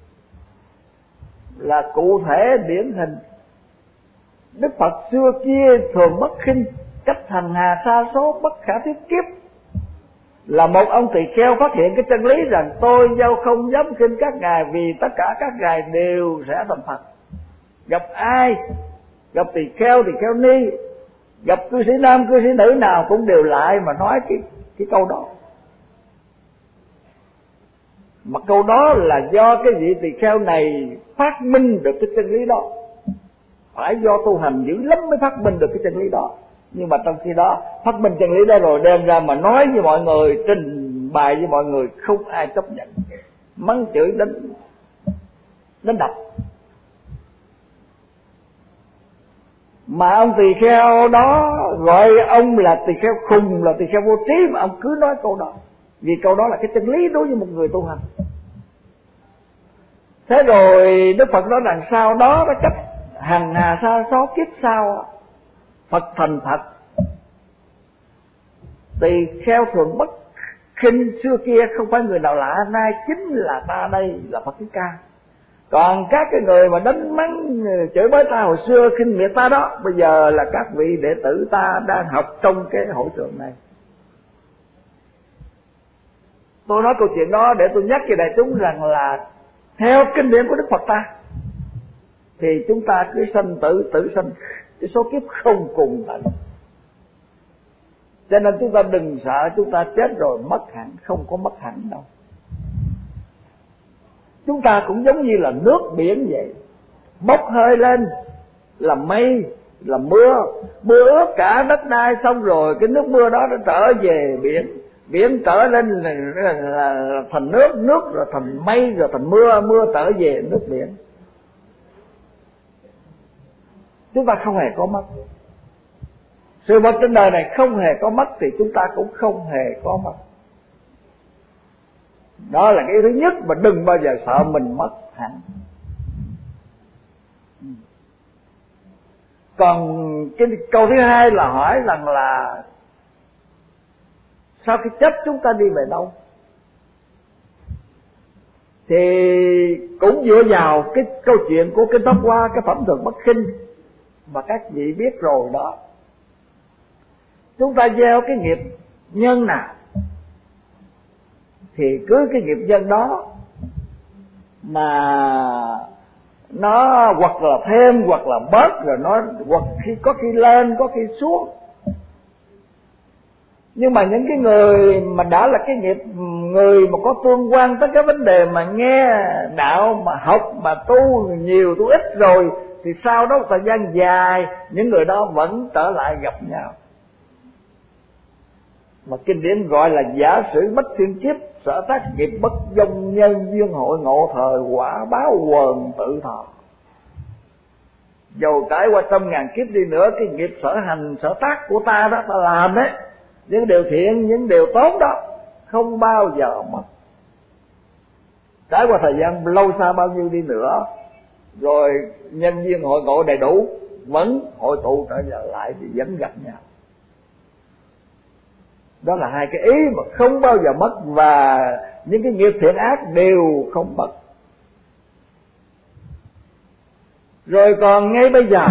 là cụ thể điển hình. Đức Phật xưa kia thường bất khinh, cách thành hà sa số, bất khả thiết kiếp. Là một ông tỳ kheo phát hiện cái chân lý rằng tôi giao không dám khinh các ngài, vì tất cả các ngài đều sẽ thành Phật. Gặp ai, gặp tỳ kheo, tỳ kheo ni, gặp cư sĩ nam, cư sĩ nữ nào cũng đều lại mà nói cái, cái câu đó. Mà câu đó là do cái vị tỳ kheo này phát minh được cái chân lý đó. Phải do tu hành dữ lắm mới phát minh được cái chân lý đó. Nhưng mà trong khi đó phát minh chân lý đó rồi đem ra mà nói với mọi người, trình bày với mọi người, không ai chấp nhận, mắng chửi đến đến đập. Mà ông tỳ kheo đó gọi ông là tỳ kheo khùng, là tỳ kheo vô trí, mà ông cứ nói câu đó, vì câu đó là cái chân lý đối với một người tu hành. Thế rồi Đức Phật nói rằng sau đó nó cách hằng hà sa số kiếp sau Phật thành Phật. Tỳ kheo thường bất khinh xưa kia không phải người nào lạ, nay chính là ta đây, là Phật Thích Ca. Còn các cái người mà đánh mắng chửi bới ta hồi xưa, khinh miệt ta đó, bây giờ là các vị đệ tử ta đang học trong cái hội trường này. Tôi nói câu chuyện đó để tôi nhắc cho đại chúng rằng là theo kinh điển của Đức Phật ta thì chúng ta cứ sanh tử, tử sanh, cái số kiếp không cùng tận. Cho nên chúng ta đừng sợ chúng ta chết rồi mất hẳn, không có mất hẳn đâu. Chúng ta cũng giống như là nước biển vậy, bốc hơi lên là mây, là mưa, mưa ướt cả đất đai, xong rồi cái nước mưa đó nó trở về biển, biển trở lên là, là, là, là thành nước, nước rồi thành mây, rồi thành mưa, mưa trở về nước biển. Chúng ta không hề có mất. Sự vật trên đời này không hề có mất thì chúng ta cũng không hề có mất. Đó là cái thứ nhất, mà đừng bao giờ sợ mình mất hẳn. Còn cái câu thứ hai là hỏi rằng là sau khi chết chúng ta đi về đâu? Thì cũng dựa vào cái câu chuyện của Kinh Pháp Hoa, cái phẩm Thường Bất Khinh mà các vị biết rồi đó. Chúng ta gieo cái nghiệp nhân nào thì cứ cái nghiệp nhân đó mà nó hoặc là thêm hoặc là bớt, rồi nó hoặc khi có khi lên có khi xuống. Nhưng mà những cái người mà đã là cái nghiệp, người mà có tương quan tới cái vấn đề mà nghe đạo, mà học, mà tu nhiều tu ít rồi, thì sau đó một thời gian dài những người đó vẫn trở lại gặp nhau. Mà kinh điển gọi là giả sử bất thiên kiếp, sở tác nghiệp bất dông, nhân duyên hội ngộ, thời quả báo quần tự thọ. Dầu trải qua trăm ngàn kiếp đi nữa, cái nghiệp sở hành sở tác của ta đó, ta làm đấy, những điều thiện, những điều tốt đó không bao giờ mất. Trải qua thời gian lâu xa bao nhiêu đi nữa, rồi nhân duyên hội ngộ đầy đủ, vẫn hội tụ trở trở lại thì vẫn gặp nhau. Đó là hai cái ý mà không bao giờ mất, và những cái nghiệp thiện ác đều không mất. Rồi còn ngay bây giờ,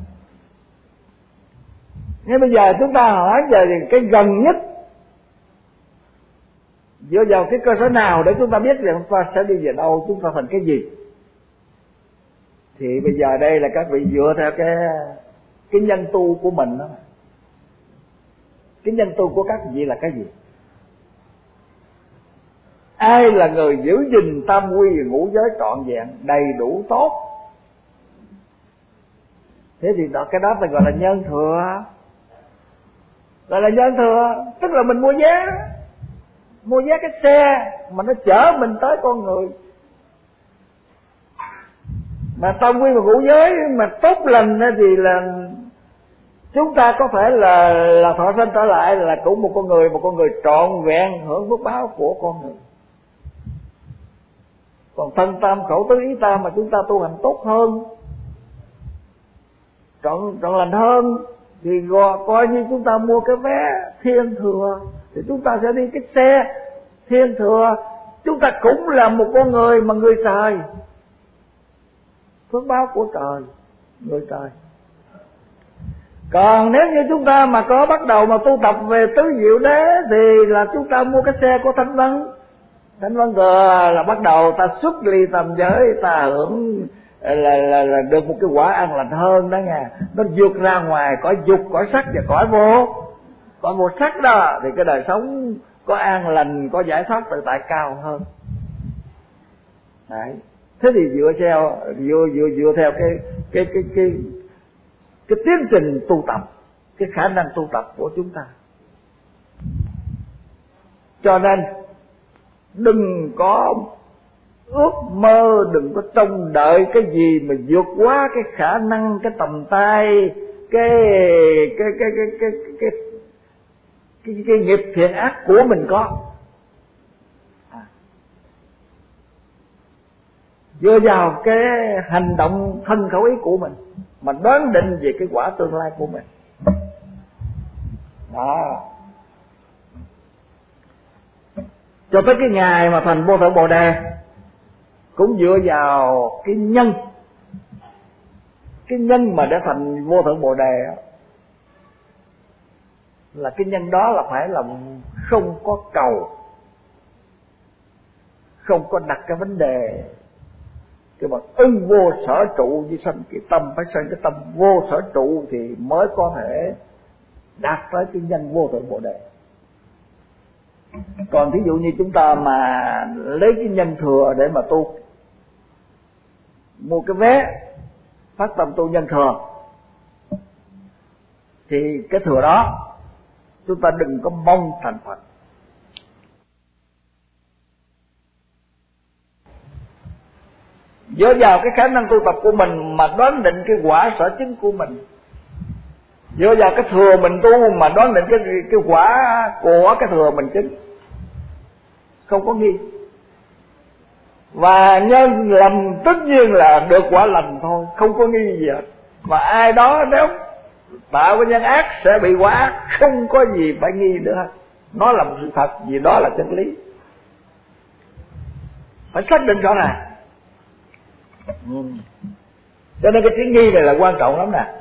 ngay bây giờ chúng ta hỏi về cái gần nhất, dựa vào cái cơ sở nào để chúng ta biết rằng chúng ta sẽ đi về đâu, chúng ta thành cái gì? Thì bây giờ đây là các vị dựa theo cái cái nhân tu của mình đó. Cái nhân tu của các vị là cái gì? Ai là người giữ gìn tam quy ngũ giới trọn vẹn, đầy đủ tốt? Thế thì đó, cái đó phải gọi là nhân thừa. Gọi là nhân thừa, tức là mình mua vé, mua vé cái xe mà nó chở mình tới con người. Mà tam quy và ngũ giới mà tốt lành thì là chúng ta có thể là là thọ sanh trở lại, là cũng một con người, một con người trọn vẹn hưởng phước báo của con người. Còn thân tam khẩu tứ ý tam mà chúng ta tu hành tốt hơn, trọn trọn lành hơn, thì gọi, coi như chúng ta mua cái vé thiên thừa, thì chúng ta sẽ đi cái xe thiên thừa. Chúng ta cũng là một con người mà người trời, phước báo của trời, người trời. Còn nếu như chúng ta mà có bắt đầu mà tu tập về tứ diệu đế, thì là chúng ta mua cái xe của Thánh Văn. Thánh Văn Thừa là bắt đầu ta xuất ly tam giới, ta hưởng là, là, là được một cái quả an lành hơn đó nha. Nó vượt ra ngoài cõi dục, cõi sắc và cõi vô cõi vô sắc đó, thì cái đời sống có an lành, có giải thoát tự tại cao hơn. Đấy. Thế thì dựa theo dựa dựa dựa theo cái cái cái cái cái tiến trình tu tập, cái khả năng tu tập của chúng ta. Cho nên đừng có ước mơ, đừng có trông đợi cái gì mà vượt quá cái khả năng, cái tầm tay, cái cái cái cái cái cái cái, cái, cái nghiệp thiện ác của mình có. À. Dựa vào cái hành động thân khẩu ý của mình mà đoán định về cái quả tương lai của mình. Đó. Cho tới cái ngày mà thành Vô Thượng Bồ Đề cũng dựa vào cái nhân, cái nhân mà để thành Vô Thượng Bồ Đề là cái nhân đó là phải là không có cầu, không có đặt cái vấn đề cái bằng ưng vô sở trụ như sanh cái tâm, phải sanh cái tâm vô sở trụ thì mới có thể đạt tới cái nhân Vô Thượng Bồ Đề. Còn thí dụ như chúng ta mà lấy cái nhân thừa để mà tu, mua cái vé phát tâm tu nhân thừa, thì cái thừa đó chúng ta đừng có mong thành Phật. Dựa vào cái khả năng tu tập của mình mà đoán định cái quả sở chứng của mình. Dựa vào cái thừa mình tu mà đoán định cái cái quả của cái thừa mình chứng, không có nghi. Và nhân lành tất nhiên là được quả lành thôi, không có nghi gì hết. Mà ai đó nếu tạo cái nhân ác sẽ bị quả ác, không có gì phải nghi nữa. Nó là một sự thật, vì đó là chân lý. Phải xác định rõ ràng. Ừ. Cho nên cái tiếng nghi này là quan trọng lắm nè.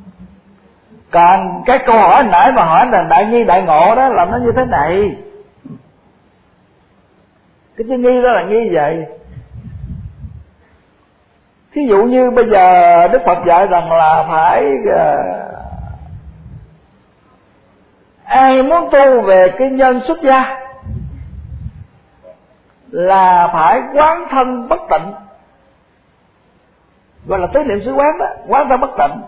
Còn cái câu hỏi nãy mà hỏi là đại nghi đại ngộ đó là nó như thế này. Cái tiếng nghi đó là nghi vậy. Thí dụ như bây giờ Đức Phật dạy rằng là phải uh, ai muốn tu về cái nhân xuất gia là phải quán thân bất tịnh, gọi là tứ niệm xứ quán đó, quán thân bất tịnh,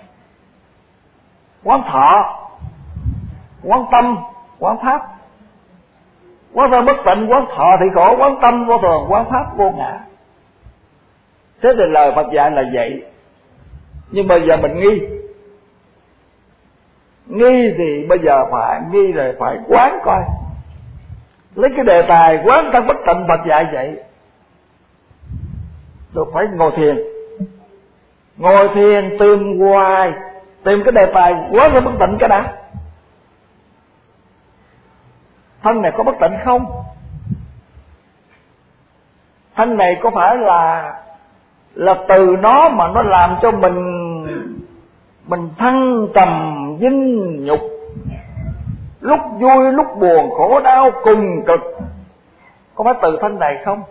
quán thọ, quán tâm, quán pháp. Quán thân bất tịnh, quán thọ thì khổ, quán tâm vô thường, quán pháp vô ngã. Thế thì lời Phật dạy là vậy. Nhưng bây giờ mình nghi. Nghi thì bây giờ phải nghi rồi phải quán coi. Lấy cái đề tài quán thân bất tịnh Phật dạy vậy. Rồi phải ngồi thiền. Ngồi thiền tìm hoài, tìm cái đề tài quán thân bất tịnh cái đã. Thân này có bất tịnh không? Thân này có phải là là từ nó mà nó làm cho mình mình thăng trầm vinh nhục, lúc vui lúc buồn, khổ đau cùng cực, có phải từ thân này không?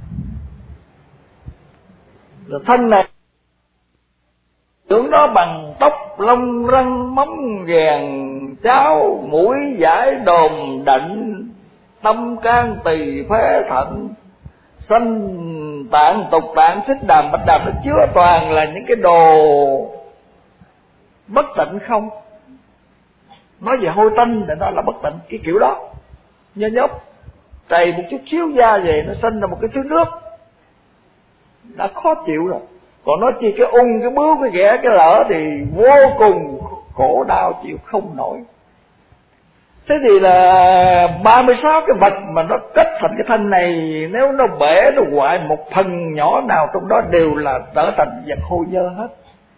Rồi thân này tưởng nó bằng tóc lông răng móng ghèn cháo mũi giải đồm đạnh tâm can tỳ phế thận sanh tạng tục tạng xích đàm bạch đàm, nó chứa toàn là những cái đồ bất tịnh không? Nói về hôi tanh thì nó là bất tịnh, cái kiểu đó nhớ nhóc trầy một chút xíu da về nó sinh ra một cái thứ nước đã khó chịu rồi. Còn nói chi cái ung, cái bướu, cái ghẻ, cái lở thì vô cùng khổ đau chịu không nổi. Thế thì là ba mươi sáu cái vật mà nó kết thành cái thân này, nếu nó bể, nó hoại một phần nhỏ nào trong đó đều là trở thành vật hôi dơ hết.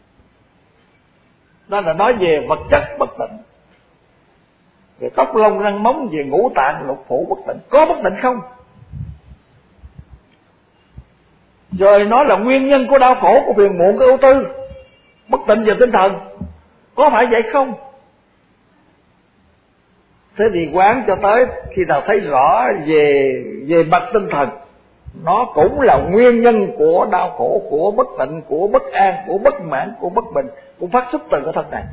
Đó là nói về vật chất bất tịnh. Về tóc lông răng móng, về ngũ tạng lục phủ bất tịnh. Có bất tịnh không? Rồi nó là nguyên nhân của đau khổ, của phiền muộn, của ưu tư, bất tịnh về tinh thần. Có phải vậy không? Thế thì quán cho tới khi nào thấy rõ về về mặt tinh thần, nó cũng là nguyên nhân của đau khổ, của bất tịnh, của bất an, của bất mãn, của bất bình, cũng phát xuất từ cái thân này.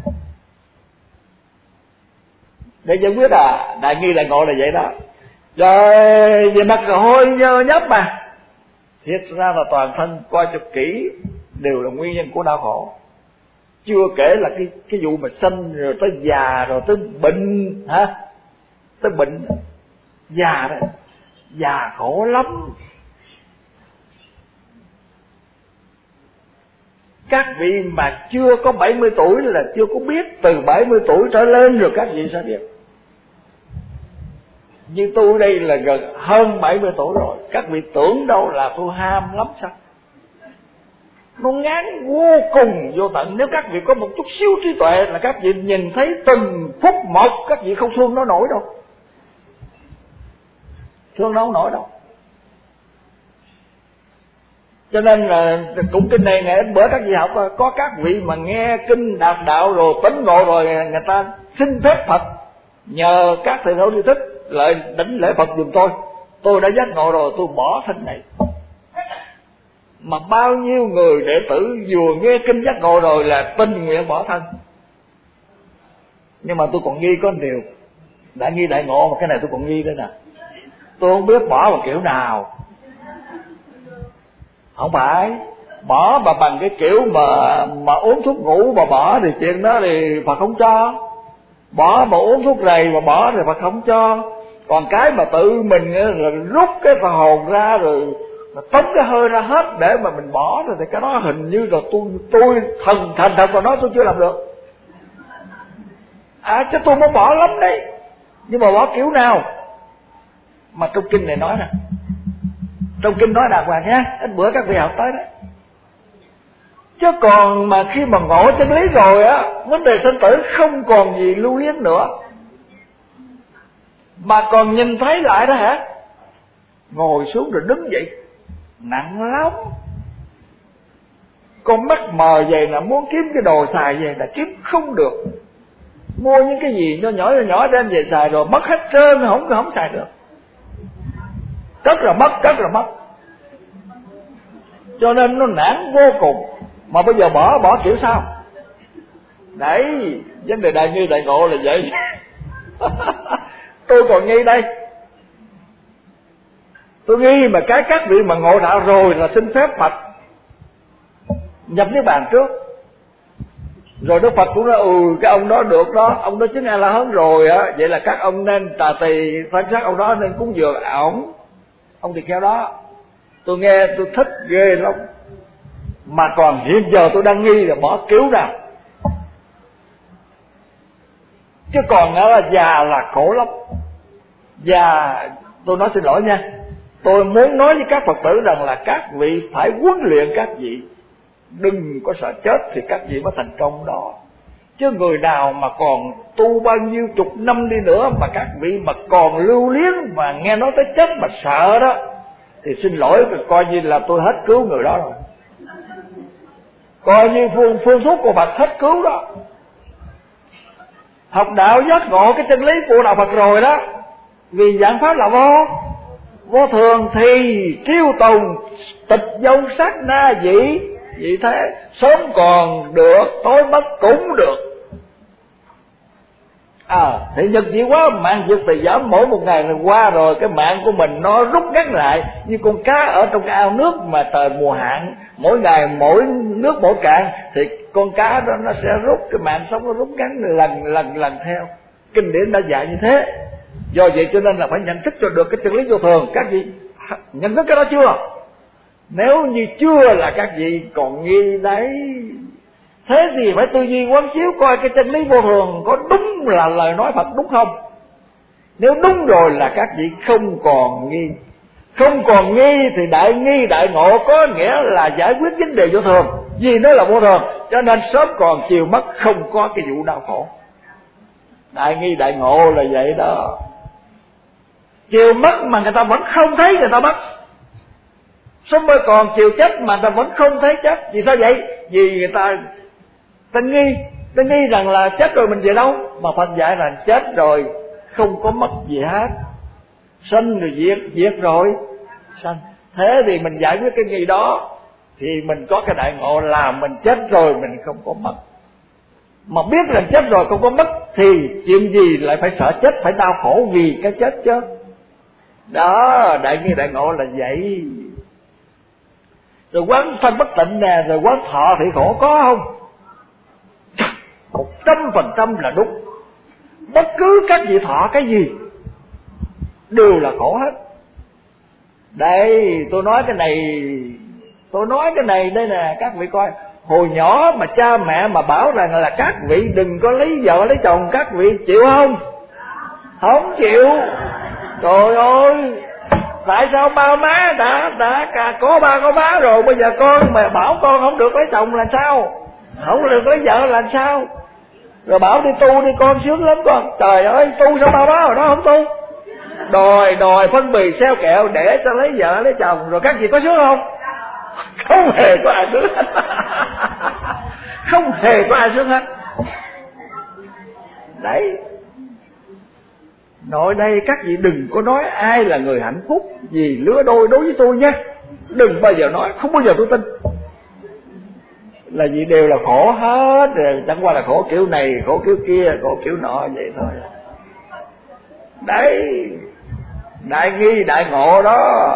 Để giải quyết à, đại nghi đại ngộ là vậy đó. Rồi về mặt hôi nhơ nhấp mà, thiệt ra là toàn thân coi cho kỹ đều là nguyên nhân của đau khổ. Chưa kể là cái cái vụ mà sanh rồi tới già rồi tới bệnh hả? Tới bệnh già đó, già khổ lắm. Các vị mà chưa có bảy mươi tuổi là chưa có biết, từ bảy mươi tuổi trở lên rồi các vị sẽ biết. Như tôi đây là gần hơn bảy mươi tuổi rồi, các vị tưởng đâu là tôi ham lắm sao? Nó ngán vô cùng vô tận. Nếu các vị có một chút xíu trí tuệ là các vị nhìn thấy từng phút một, các vị không thương nó nổi đâu. Thương nó không nổi đâu. Cho nên là cũng kinh này ngày bữa các vị học, có các vị mà nghe kinh đạt đạo rồi tỉnh ngộ rồi, người ta xin phép Phật nhờ các thầy tổ đi thích lại đảnh lễ Phật giùm tôi, tôi đã giác ngộ rồi, tôi bỏ thân này. Mà bao nhiêu người đệ tử vừa nghe kinh giác ngộ rồi là tình nguyện bỏ thân. Nhưng mà tôi còn nghi có một điều, đại nghi đại ngộ mà cái này tôi còn nghi đây nè. Tôi không biết bỏ bằng kiểu nào. Không phải bỏ mà bằng cái kiểu mà mà uống thuốc ngủ mà bỏ thì chuyện đó thì Phật không cho. Bỏ mà uống thuốc rầy mà bỏ thì Phật không cho. Còn cái mà tự mình rồi rút cái phần hồn ra rồi tống cái hơi ra hết để mà mình bỏ rồi thì cái đó hình như là tôi tôi thần thành thật vào đó tôi chưa làm được. À chứ tôi muốn bỏ lắm đấy, nhưng mà bỏ kiểu nào? Mà trong kinh này nói nè, trong kinh nói đàng hoàng nhé, ít bữa các vị học tới đấy. Chứ còn mà khi mà ngộ chân lý rồi á, vấn đề sinh tử không còn gì lưu luyến nữa, mà còn nhìn thấy lại đó hả, ngồi xuống rồi đứng dậy nặng lắm. Con mắt mờ vậy là muốn kiếm cái đồ xài về là kiếm không được. Mua những cái gì nhỏ nhỏ nhỏ đem về xài rồi mất hết trơn, không không xài được. Cất rồi mất, cất rồi mất. Cho nên nó nản vô cùng. Mà bây giờ bỏ, bỏ kiểu sao? Đấy, vấn đề đại nghi đại ngộ là vậy. Tôi còn nghi đây. Tôi nghi mà cái các vị mà ngộ đạo rồi là xin phép Phật nhập niết bàn trước. Rồi Đức Phật cũng nói ừ cái ông đó được đó, ông đó chứng A La Hán rồi á, vậy là các ông nên tà tỳ phán sát ông đó nên cúng dường ổng. Ông thì theo đó. Tôi nghe tôi thích ghê lắm. Mà còn hiện giờ tôi đang nghi là bỏ cứu ra. Chứ còn là già là khổ lắm. Già, tôi nói xin lỗi nha, tôi muốn nói với các Phật tử rằng là các vị phải huấn luyện các vị, đừng có sợ chết thì các vị mới thành công đó. Chứ người nào mà còn tu bao nhiêu chục năm đi nữa mà các vị mà còn lưu luyến mà nghe nói tới chết mà sợ đó, thì xin lỗi, coi như là tôi hết cứu người đó rồi. Coi như phương, phương thuốc của Phật hết cứu đó. Học đạo giác ngộ cái chân lý của đạo Phật rồi đó, vì giảng pháp là vô vô thường thì triêu tùng tịch dông sát na dĩ. Vì thế sớm còn được, tối mất cũng được. À, thì nhật chỉ quá mạng việc thì giảm mỗi một ngày là qua rồi, cái mạng của mình nó rút ngắn lại như con cá ở trong cái ao nước mà trời mùa hạn, mỗi ngày mỗi nước mỗi cạn thì con cá đó nó sẽ rút, cái mạng sống nó rút ngắn lần lần lần theo. Kinh điển đã dạy như thế. Do vậy cho nên là phải nhận thức cho được cái chân lý vô thường. Các vị nhận thức cái đó chưa? Nếu như chưa là các vị còn nghi đấy. Thế thì phải tư duy quán chiếu coi cái chân lý vô thường có đúng là lời nói Phật đúng không? Nếu đúng rồi là các vị không còn nghi. Không còn nghi thì đại nghi đại ngộ có nghĩa là giải quyết vấn đề vô thường. Vì nó là vô thường cho nên sớm còn chiều mất, không có cái vụ đau khổ. Đại nghi đại ngộ là vậy đó. Chiều mất mà người ta vẫn không thấy người ta mất, sớm mới còn chiều chết mà người ta vẫn không thấy chết. Vì sao vậy? Vì người ta ta nghi, ta nghi rằng là chết rồi mình về đâu. Mà Phật dạy là chết rồi không có mất gì hết, sanh rồi diệt, diệt rồi sanh. Thế thì mình giải quyết cái nghi đó thì mình có cái đại ngộ là mình chết rồi mình không có mất. Mà biết là chết rồi không có mất thì chuyện gì lại phải sợ chết, phải đau khổ vì cái chết chứ. Đó, đại nghi đại ngộ là vậy. Rồi quán sanh bất tịnh nè, rồi quán thọ thị khổ có không? Một trăm phần trăm là đúng. Bất cứ các vị thọ cái gì đều là khổ hết. Đây, tôi nói cái này, tôi nói cái này đây nè, các vị coi. Hồi nhỏ mà cha mẹ mà bảo rằng là các vị đừng có lấy vợ lấy chồng, các vị chịu không? Không chịu. Trời ơi, tại sao ba má đã đã cả có ba có má rồi, bây giờ con mà bảo con không được lấy chồng là sao? Không được lấy vợ là sao? Rồi bảo đi tu đi con sướng lắm con. Trời ơi, tu sao ba má rồi đó không tu? Đòi đòi phân bì xeo kẹo để cho lấy vợ lấy chồng, rồi các vị có sướng không? Không hề có ai sướng hết. Không hề có ai sướng hết. Đấy. Nội đây các vị đừng có nói ai là người hạnh phúc vì lứa đôi đối với tôi nhé. Đừng bao giờ nói, không bao giờ tôi tin. Là vì đều là khổ hết rồi, chẳng qua là khổ kiểu này, khổ kiểu kia, khổ kiểu nọ vậy thôi. Đấy, đại nghi đại ngộ đó.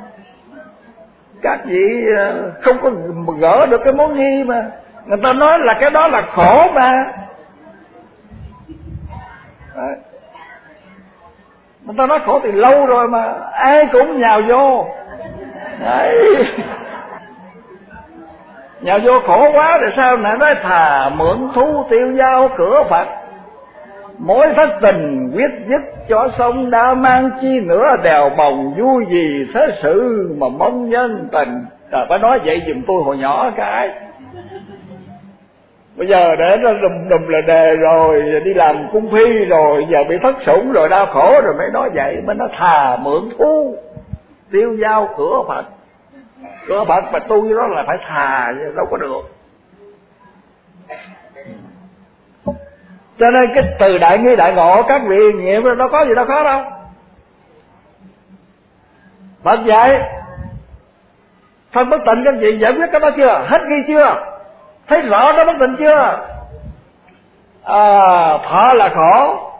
Các vị không có gỡ được cái món nghi mà. Người ta nói là cái đó là khổ mà. Đấy. Người ta nói khổ từ lâu rồi mà ai cũng nhào vô. Đấy. Nhào vô khổ quá rồi sao nè, nói thà mượn thú tiêu dao cửa Phật, mỗi thất tình quyết dứt cho sông đã mang chi nữa, đèo bồng vui gì thế sự mà mong nhân tình. Trời, phải nói vậy giùm tôi hồi nhỏ cái. Bây giờ để nó đùm đùm là đề rồi, đi làm cung phi rồi, giờ bị thất sủng rồi, đau khổ rồi mới nói vậy. Mới nó thà mượn thu tiêu dao cửa Phật. Cửa Phật mà tu với đó là phải thà, đâu có được. Cho nên cái từ đại nghi đại ngộ các vị nghiệm nó có gì đâu khó đâu. Phật dạy thân bất tịnh, các vị giải quyết cái đó chưa? Hết nghi chưa? Thấy rõ nó bất tịnh chưa? À, thọ là khổ,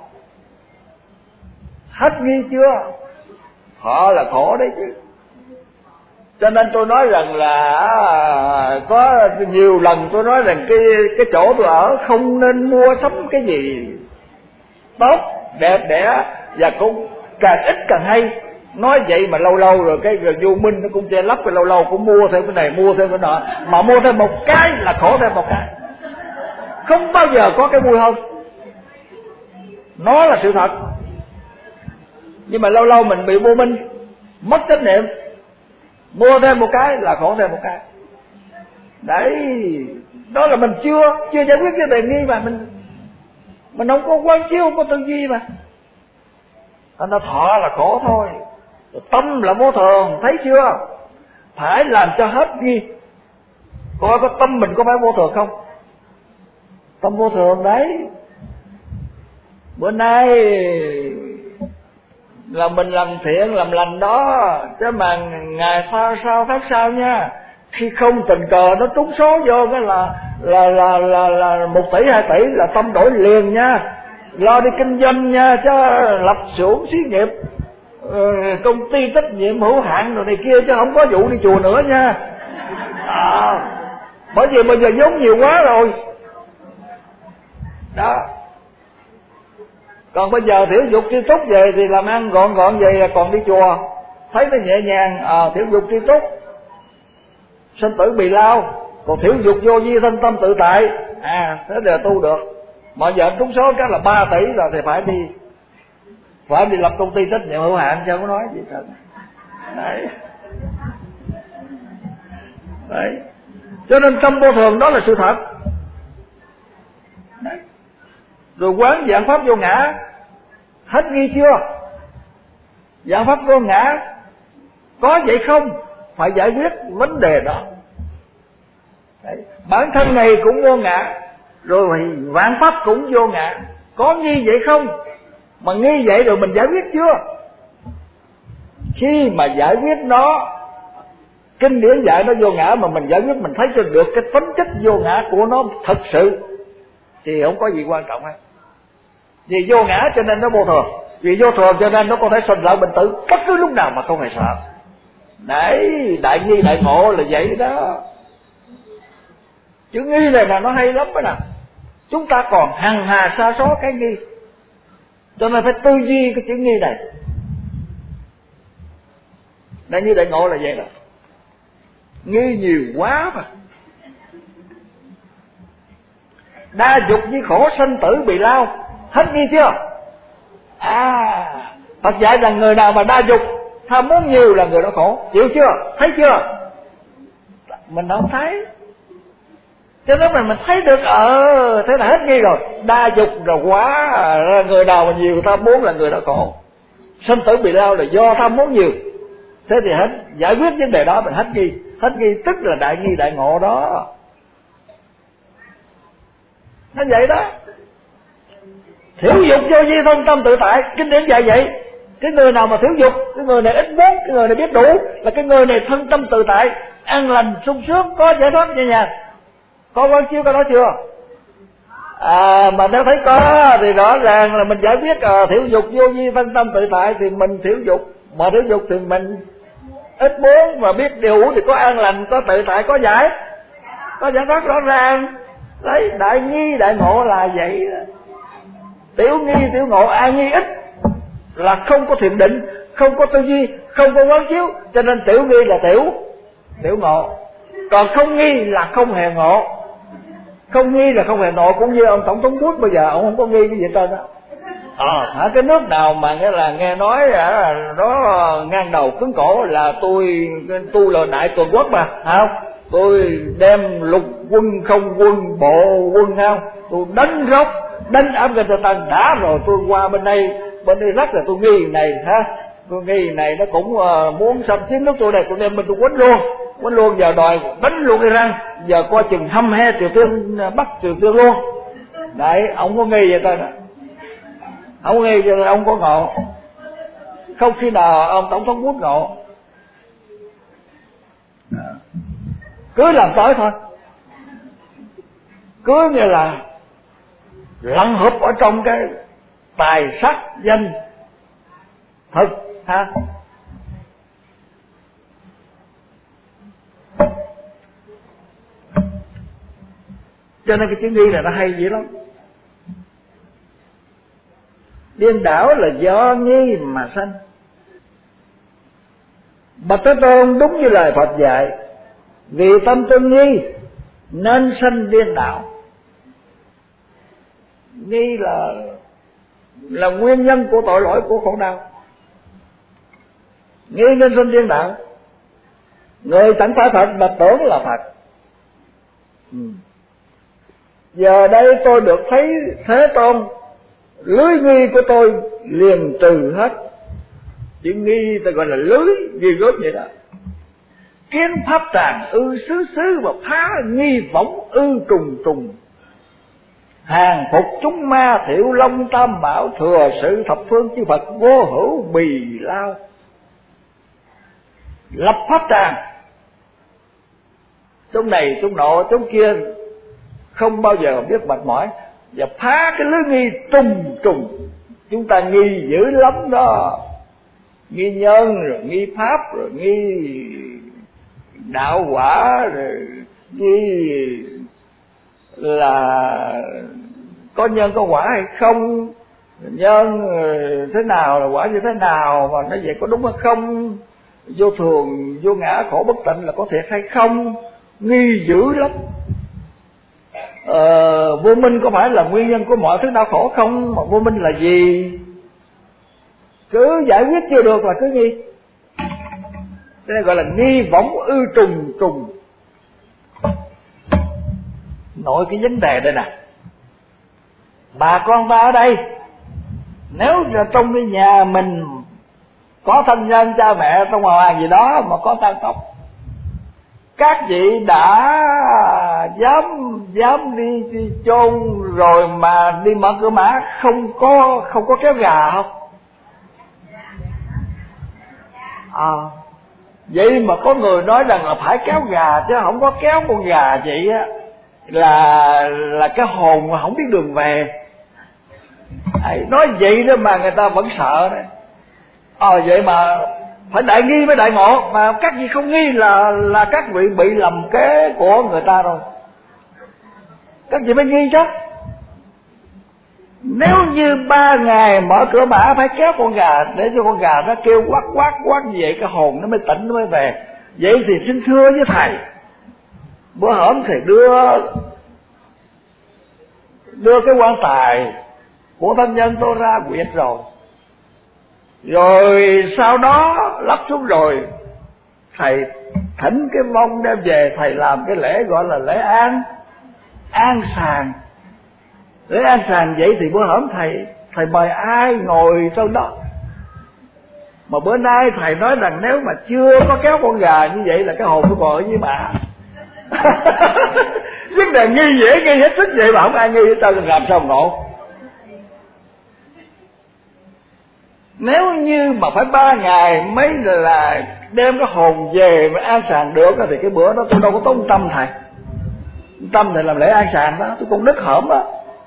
hết nghi chưa? Thọ là khổ đấy chứ. Cho nên tôi nói rằng là có nhiều lần tôi nói rằng cái cái chỗ tôi ở không nên mua sắm cái gì tốt đẹp đẽ và cũng càng ít càng hay. Nói vậy mà lâu lâu rồi cái vô minh nó cũng che lấp, cái lâu lâu cũng mua thêm cái này mua thêm cái nọ, mà mua thêm một cái là khổ thêm một cái, không bao giờ có cái vui hơn. Nó là sự thật, nhưng mà lâu lâu mình bị vô minh, mất chánh niệm, mua thêm một cái là khổ thêm một cái. Đấy, đó là mình chưa chưa giải quyết cái đề nghi mà mình mình không có quán chiếu, không có tư duy mà. Thành ra thọ là khổ thôi, tâm là vô thường, thấy chưa? Phải làm cho hết nghi. Coi có tâm mình có phải vô thường không? Tâm vô thường đấy. Bữa nay là mình làm thiện làm lành đó, chứ mà ngày sau sau tháng sau nha, khi không tình cờ nó trúng số vô cái là là là là là một tỷ hai tỷ là tâm đổi liền nha. Lo đi kinh doanh nha, chứ lập xưởng xí nghiệp, công ty trách nhiệm hữu hạn rồi này kia, chứ không có vụ đi chùa nữa nha. À, bởi vì bây giờ vốn nhiều quá rồi đó. Còn bây giờ thiểu dục tri túc về thì làm ăn gọn gọn về là còn đi chùa thấy nó nhẹ nhàng. À, thiểu dục tri túc sinh tử bì lao, còn thiểu dục vô vi thân tâm tự tại, à thế đều tu được. Mà giờ trúng số cái là ba tỷ rồi thì phải đi phải đi lập công ty trách nhiệm hữu hạn, chứ không nói gì thật. Đấy. Đấy. Cho nên tâm vô thường đó là sự thật. Đấy. Rồi quán dạng pháp vô ngã, hết nghi chưa? Dạng pháp vô ngã có vậy không? Phải giải quyết vấn đề đó. Đấy. Bản thân này cũng vô ngã, rồi vạn pháp cũng vô ngã, có nghi vậy không? Mà nghi vậy rồi mình giải quyết chưa? Khi mà giải quyết nó, kinh điển dạy nó vô ngã mà mình giải quyết, mình thấy cho được cái tính chất vô ngã của nó thật sự thì không có gì quan trọng hết. Vì vô ngã cho nên nó vô thường, vì vô thường cho nên nó có thể sinh lão bệnh tử bất cứ lúc nào mà không hề sợ. Đấy, đại nghi đại ngộ là vậy đó. Chữ nghi này là nó hay lắm đó nè. Chúng ta còn hằng hà sa số cái nghi, cho nên phải tư duy cái chữ nghi này. Đại nghi đại ngộ là vậy đó. Nghi nhiều quá mà. Đa dục như khổ sanh tử bị lao, hết nghi chưa? À, Phật dạy rằng người nào mà đa dục, tham muốn nhiều là người đó khổ, chịu chưa? Thấy chưa? Mình không thấy, cho nên mình mình thấy được ờ thế là hết nghi rồi. Đa dục rồi quá, người nào mà nhiều tham muốn là người đó khổ, sanh tử bị lao là do tham muốn nhiều. Thế thì hết giải quyết vấn đề đó mình hết nghi. Hết nghi tức là đại nghi đại ngộ đó. Nó vậy đó. Thiểu dục vô vi thân tâm tự tại, kinh điển dạy vậy. Cái người nào mà thiểu dục, cái người này ít muốn, cái người này biết đủ, là cái người này thân tâm tự tại, an lành sung sướng, có giải thoát nhẹ nhàng. Có quán chiếu cái đó chưa? À, mà nếu thấy có thì rõ ràng là mình giải quyết à, thiểu dục vô vi thân tâm tự tại thì mình thiểu dục. Mà thiểu dục thì mình ít muốn, mà biết điều thì có an lành, có tự tại, có giải, có giải thoát rõ ràng. Đấy, đại nghi đại ngộ là vậy đó. Tiểu nghi tiểu ngộ, an nghi ít là không có thiền định, không có tư duy, không có quán chiếu, cho nên tiểu nghi là tiểu tiểu ngộ. Còn không nghi là không hề ngộ. Không nghi là không hề ngộ, cũng như ông tổng thống Bush bây giờ ông không có nghi cái gì hết trơn á. Ờ, à, cái nước nào mà nghe là nghe nói nó ngang đầu cứng cổ là tôi tu lời đại cường quốc mà, phải không? tôi đem lục quân không quân bộ quân không, tôi đánh rốc đánh Afghanistan đã rồi, tôi qua bên đây bên Iraq là tôi nghi này ha, tôi nghi này nó cũng uh, muốn xâm chiếm nước tôi đây, tôi đem mình tôi quánh luôn quánh luôn giờ đòi đánh luôn Iran, giờ coi chừng hăm he Triều Tiên bắt Triều Tiên luôn. Đấy, ông có nghi vậy thôi đó, ông có nghi vậy, ông có ngộ. Không khi nào ông tổng thống Bush ngộ, cứ làm tới thôi, cứ như là lặn hụp ở trong cái tài sắc danh thực ha. Cho nên cái chuyến đi này nó hay dữ lắm. Điên đảo là do nghi mà sanh. Bạch Thế Tôn đúng như lời Phật dạy, vì tâm tương nghi nên sanh điên đảo. Nghi là là nguyên nhân của tội lỗi, của khổ đau. Nghi nên sanh điên đảo. Người chẳng phải Phật mà tưởng là Phật. ừ. Giờ đây tôi được thấy Thế Tôn, lưới nghi của tôi liền trừ hết. Chỉ nghi ta gọi là lưới ghi gớt vậy đó. Kiến pháp tràng ư xứ xứ và phá nghi võng ư trùng trùng. Hàng phục chúng ma thiệu long tam bảo, thừa sự thập phương chư Phật vô hữu bì lao. Lập pháp tràng, trong này trong nọ trong kia, không bao giờ biết mệt mỏi, và phá cái lưới nghi trùng trùng. Chúng ta nghi dữ lắm đó, nghi nhân rồi nghi pháp rồi nghi đạo quả rồi nghi là có nhân có quả hay không, nhân thế nào là quả như thế nào, và nó vậy có đúng hay không, vô thường vô ngã khổ bất tịnh là có thiệt hay không, nghi dữ lắm. Ờ, vô minh có phải là nguyên nhân của mọi thứ đau khổ không, mà vô minh là gì? Cứ giải quyết chưa được là cứ nghi. Thế này gọi là nghi võng ư trùng trùng. Nội cái vấn đề đây nè, bà con ta ở đây, nếu trong cái nhà mình có thân nhân cha mẹ trong ngoài hoàng gì đó mà có tang tóc, các vị đã dám dám đi, đi chôn rồi mà đi mở cửa mã không có không có kéo gà không? À, vậy mà có người nói rằng là phải kéo gà chứ không có kéo con gà vậy á là là cái hồn mà không biết đường về. À, nói vậy đó mà người ta vẫn sợ đấy. Ờ à, vậy mà phải đại nghi mới đại ngộ, mà các vị không nghi là là các vị bị lầm kế của người ta rồi. Các vị mới nghi chứ. Nếu như ba ngày mở cửa mã phải kéo con gà để cho con gà nó kêu quát quát quát như vậy, cái hồn nó mới tỉnh, nó mới về. Vậy thì xin thưa với thầy, bữa hổm thầy đưa đưa cái quan tài của thân nhân tôi ra quyệt rồi, rồi sau đó lắp xuống rồi thầy thỉnh cái vong đem về, thầy làm cái lễ gọi là lễ an an sàng. Lễ an sàng vậy thì bữa hổm thầy thầy mời ai ngồi trong đó? Mà bữa nay thầy nói rằng nếu mà chưa có kéo con gà như vậy là cái hồn nó còn ở với bà. Vấn đề nghi dễ nghi hết sức vậy mà không ai nghi hết trơn, làm sao ngộ? Nếu như mà phải ba ngày mới là đem cái hồn về mà an sàng được thì cái bữa đó tôi đâu có tốn tâm thầy. Tâm thì làm lễ an sàng đó, tôi công đức hổm đó.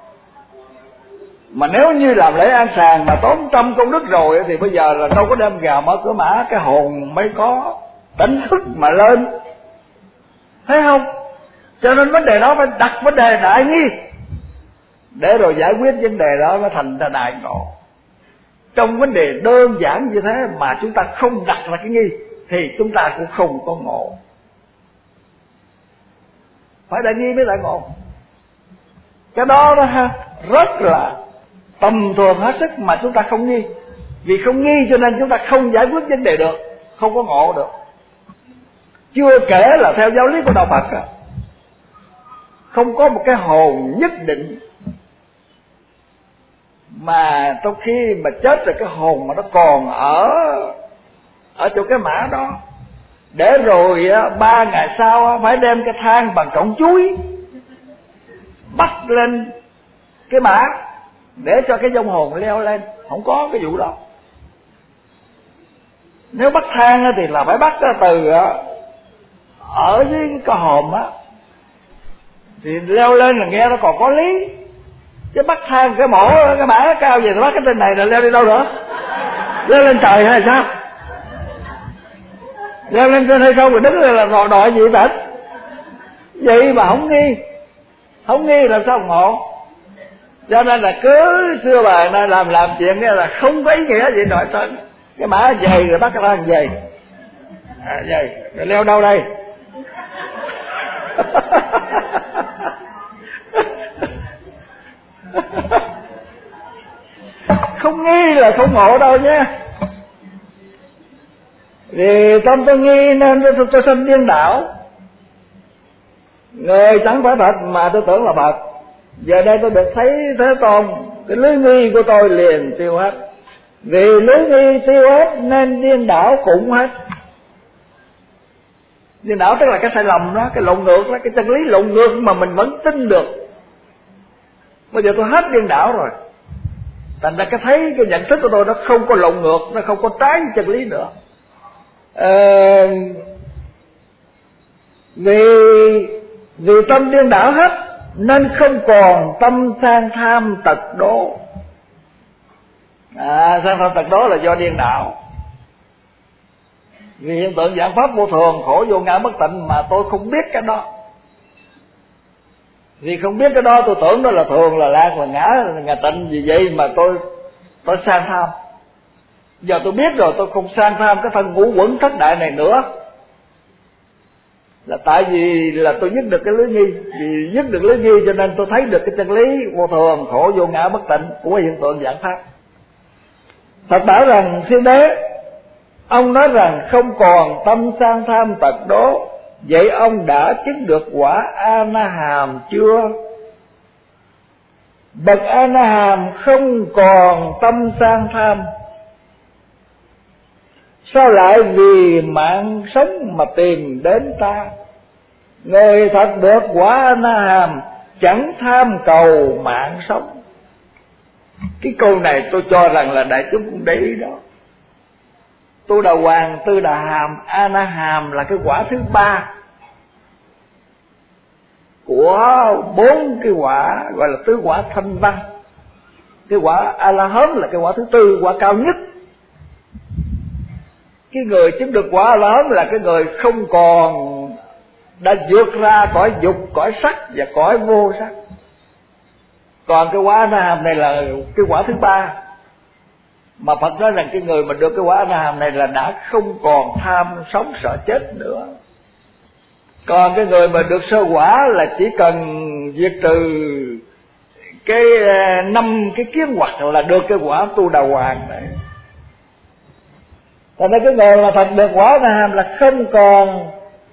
Mà nếu như làm lễ an sàng mà tốn trăm công đức rồi thì bây giờ là đâu có đem gà mở cửa mã, cái hồn mới có tỉnh thức mà lên, thấy không? Cho nên vấn đề đó phải đặt vấn đề đại nghi để rồi giải quyết vấn đề đó nó thành ra đại ngộ. Trong vấn đề đơn giản như thế mà chúng ta không đặt ra cái nghi thì chúng ta cũng không có ngộ. Phải đại nghi mới đại ngộ. Cái đó đó ha, rất là tầm thường hết sức mà chúng ta không nghi. Vì không nghi cho nên chúng ta không giải quyết vấn đề được, không có ngộ được. Chưa kể là theo giáo lý của đạo Phật á, không có một cái hồn nhất định mà trong khi mà chết rồi cái hồn mà nó còn ở ở chỗ cái mã đó, để rồi á, ba ngày sau á, phải đem cái thang bằng cọng chuối bắt lên cái mã để cho cái vong hồn leo lên. Không có cái vụ đó. Nếu bắt thang thì là phải bắt từ ở dưới cái hòm á, thì leo lên là nghe nó còn có lý. Chứ bắt thang cái mỏ cái mã nó cao về thì bắt cái tên này là leo đi đâu nữa? Leo lên trời hay sao? Leo lên trên hay không rồi đứng là đòi đòi gì vậy? Vậy mà không nghi, không nghi làm sao ngộ. Cho nên là cứ xưa bà này làm làm chuyện nghe là không có ý nghĩa gì nói tên. Cái mã dày rồi bắt cái thang dày, à, dày rồi leo đâu đây? Không nghi là không ngộ đâu nhé. Vì tâm tôi nghi nên tôi, tôi sinh điên đảo. Người chẳng phải Phật mà tôi tưởng là Phật. Giờ đây tôi được thấy Thế Tôn, cái lưới nghi của tôi liền tiêu hết. Vì lưới nghi tiêu hết nên điên đảo cũng hết. Điên đảo tức là cái sai lầm đó, cái lộn ngược đó, cái chân lý lộn ngược mà mình vẫn tin được. Bây giờ tôi hết điên đảo rồi, thành ra cái thấy cái nhận thức của tôi nó không có lộn ngược, nó không có trái với chân lý nữa. À, vì vì tâm điên đảo hết nên không còn tâm sang tham tật đố. À, sang tham tật đố là do điên đảo. Vì hiện tượng dạng pháp vô thường, khổ vô ngã bất tịnh mà tôi không biết cái đó. Vì không biết cái đó tôi tưởng đó là thường, là lạc, là ngã, là ngã tịnh gì vậy mà tôi tôi sang tham. Giờ tôi biết rồi, tôi không sang tham cái thân ngũ quẩn thất đại này nữa. Là tại vì là tôi dứt được cái lưới nghi. Vì dứt được lưới nghi cho nên tôi thấy được cái chân lý vô thường, khổ vô ngã bất tịnh của hiện tượng dạng pháp. Phật bảo rằng Thiên Đế, ông nói rằng không còn tâm sang tham tật đố, vậy ông đã chứng được quả A Na Hàm chưa? Bậc A Na Hàm không còn tâm sang tham, sao lại vì mạng sống mà tìm đến ta? Người thật được quả A Na Hàm chẳng tham cầu mạng sống. Cái câu này tôi cho rằng là đại chúng cũng để ý đó. Tu Đà Hoàng, Tư Đà Hàm, A Na Hàm là cái quả thứ ba của bốn cái quả gọi là tứ quả thanh văn. Cái quả A La Hán là cái quả thứ tư, quả cao nhất. Cái người chứng được quả A La Hán là cái người không còn, đã vượt ra cõi dục, cõi sắc và cõi vô sắc. Còn cái quả A Na Hàm này là cái quả thứ ba, mà Phật nói rằng cái người mà được cái quả A Na Hàm này là đã không còn tham sống sợ chết nữa. Còn cái người mà được sơ quả là chỉ cần diệt trừ cái năm cái kiến hoặc là được cái quả Tu Đà Hoàng này. Thành ra cái người mà thật được quả A Na Hàm là không còn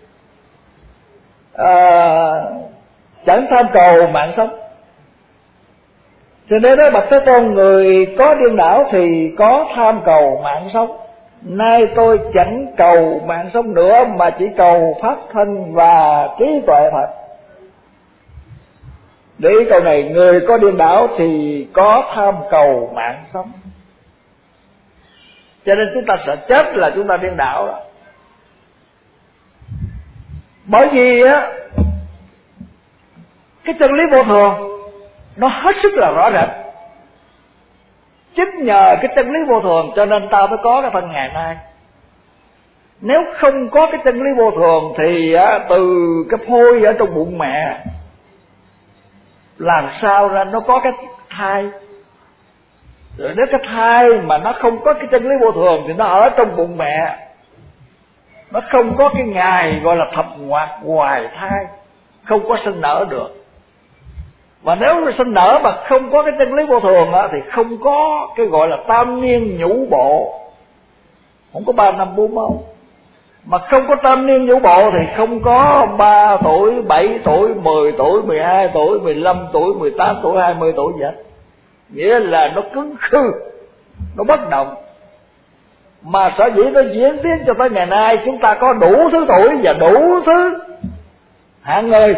à, chẳng tham cầu mạng sống. Cho nên đó bậc Thế Tôn, người có điên đảo thì có tham cầu mạng sống. Nay tôi chẳng cầu mạng sống nữa mà chỉ cầu pháp thân và trí tuệ thật. Để ý câu này, người có điên đảo thì có tham cầu mạng sống. Cho nên chúng ta sợ chết là chúng ta điên đảo đó. Bởi vì á, cái chân lý vô thường nó hết sức là rõ rệt. Chính nhờ cái chân lý vô thường cho nên ta mới có cái thân ngày nay. Nếu không có cái chân lý vô thường thì á, từ cái phôi ở trong bụng mẹ làm sao ra nó có cái thai. Rồi nếu cái thai mà nó không có cái chân lý vô thường thì nó ở trong bụng mẹ, nó không có cái ngày gọi là thập ngoạc hoài thai, không có sinh nở được. Mà nếu sinh nở mà không có cái chân lý vô thường á, thì không có cái gọi là tam niên nhũ bộ, không có ba năm bốn mâu. Mà không có tam niên vũ bộ thì không có ba tuổi, bảy tuổi, mười tuổi, mười hai tuổi, mười lăm tuổi, mười tám tuổi, hai mươi tuổi gì hết. Nghĩa là nó cứng khư, nó bất động. Mà sở dĩ nó diễn tiến cho tới ngày nay, chúng ta có đủ thứ tuổi và đủ thứ hạng người,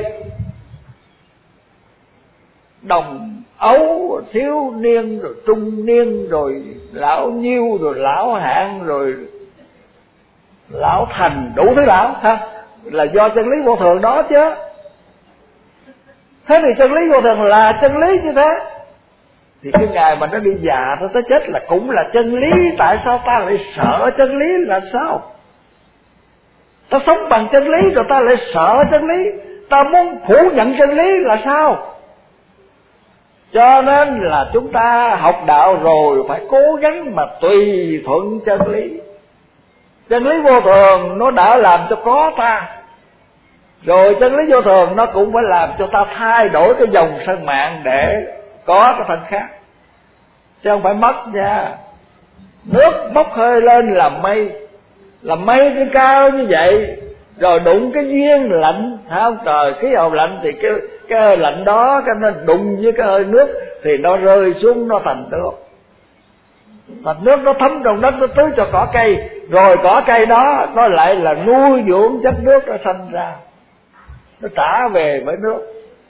đồng ấu, thiếu niên, rồi trung niên, rồi lão nhiêu, rồi lão hạng, rồi lão thành, đủ thứ lão ha, là do chân lý vô thường đó chứ. Thế thì chân lý vô thường là chân lý như thế, thì cái ngày mà nó đi già nó tới chết là cũng là chân lý. Tại sao ta lại sợ chân lý là sao? Ta sống bằng chân lý rồi ta lại sợ chân lý, ta muốn phủ nhận chân lý là sao? Cho nên là chúng ta học đạo rồi phải cố gắng mà tùy thuận chân lý. Chân lý vô thường nó đã làm cho có ta, rồi chân lý vô thường nó cũng phải làm cho ta thay đổi cái dòng sinh mạng để có cái thân khác, chứ không phải mất nha. Nước bốc hơi lên làm mây, làm mây trên cao như vậy, rồi đụng cái duyên lạnh, thấy không? Trời, khí hậu lạnh thì cái cái hơi lạnh đó cái nó đụng với cái hơi nước thì nó rơi xuống, nó thành nước. Thành nước nó thấm trong đất, nó tưới cho cỏ cây, rồi cỏ cây đó nó lại là nuôi dưỡng chất nước nó sanh ra, nó trả về với nước.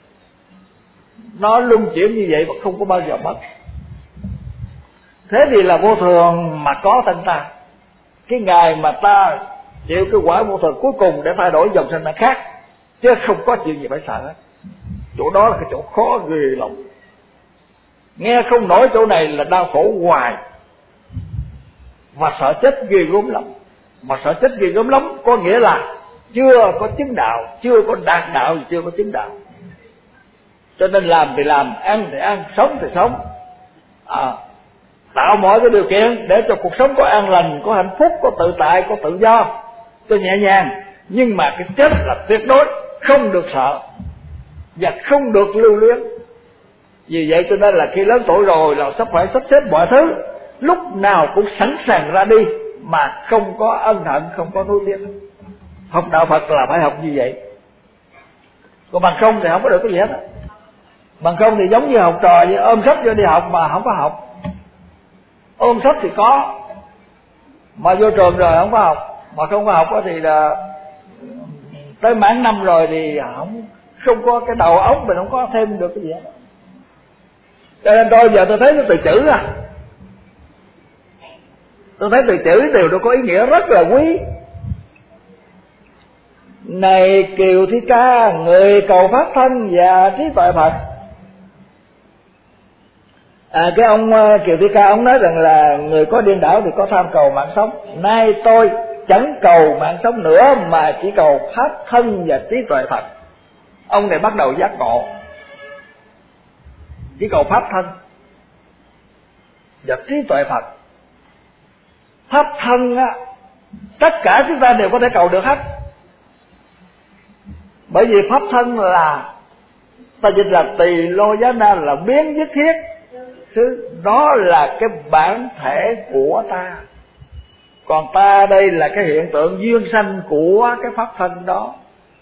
Nó luân chuyển như vậy mà không có bao giờ mất. Thế thì là vô thường mà có thân ta. Cái ngày mà ta chịu cái quả vô thường cuối cùng để thay đổi dòng sinh mạng khác, chứ không có chuyện gì phải sợ hết. Chỗ đó là cái chỗ khó ghê lòng. Nghe không nổi chỗ này là đau khổ hoài, và sợ chết ghê gớm lắm. Mà sợ chết ghê gớm lắm có nghĩa là chưa có chứng đạo, chưa có đạt đạo, chưa có chứng đạo. Cho nên làm thì làm, ăn thì ăn, sống thì sống, à, tạo mọi cái điều kiện để cho cuộc sống có an lành, có hạnh phúc, có tự tại, có tự do, cho nhẹ nhàng. Nhưng mà cái chết là tuyệt đối không được sợ và không được lưu luyến. Vì vậy cho nên là khi lớn tuổi rồi là sắp phải sắp xếp mọi thứ, lúc nào cũng sẵn sàng ra đi, mà không có ân hận, không có nuối tiếc. Học đạo Phật là phải học như vậy, còn bằng không thì không có được cái gì hết. Bằng không thì giống như học trò vậy, ôm sách vô đi học mà không có học. Ôm sách thì có, mà vô trường rồi không có học. Mà không có học thì là tới mãn năm rồi thì không không có cái đầu óc mình không có thêm được cái gì hết. Cho nên tôi giờ tôi thấy cái từ chữ à, tôi thấy từ chữ đều nó có ý nghĩa rất là quý. Này Kiều Thi Ca, người cầu pháp thân và trí tuệ Phật. À, cái ông Kiều Thi Ca ông nói rằng là người có điên đảo thì có tham cầu mạng sống. Nay tôi chẳng cầu mạng sống nữa mà chỉ cầu pháp thân và trí tuệ Phật. Ông này bắt đầu giác ngộ, chỉ cầu pháp thân và trí tuệ Phật. Pháp thân á, tất cả chúng ta đều có thể cầu được hết. Bởi vì pháp thân là ta dịch là tỳ lô giá na, là biến nhất thiết. Thứ đó là cái bản thể của ta, còn ta đây là cái hiện tượng duyên sanh của cái pháp thân đó.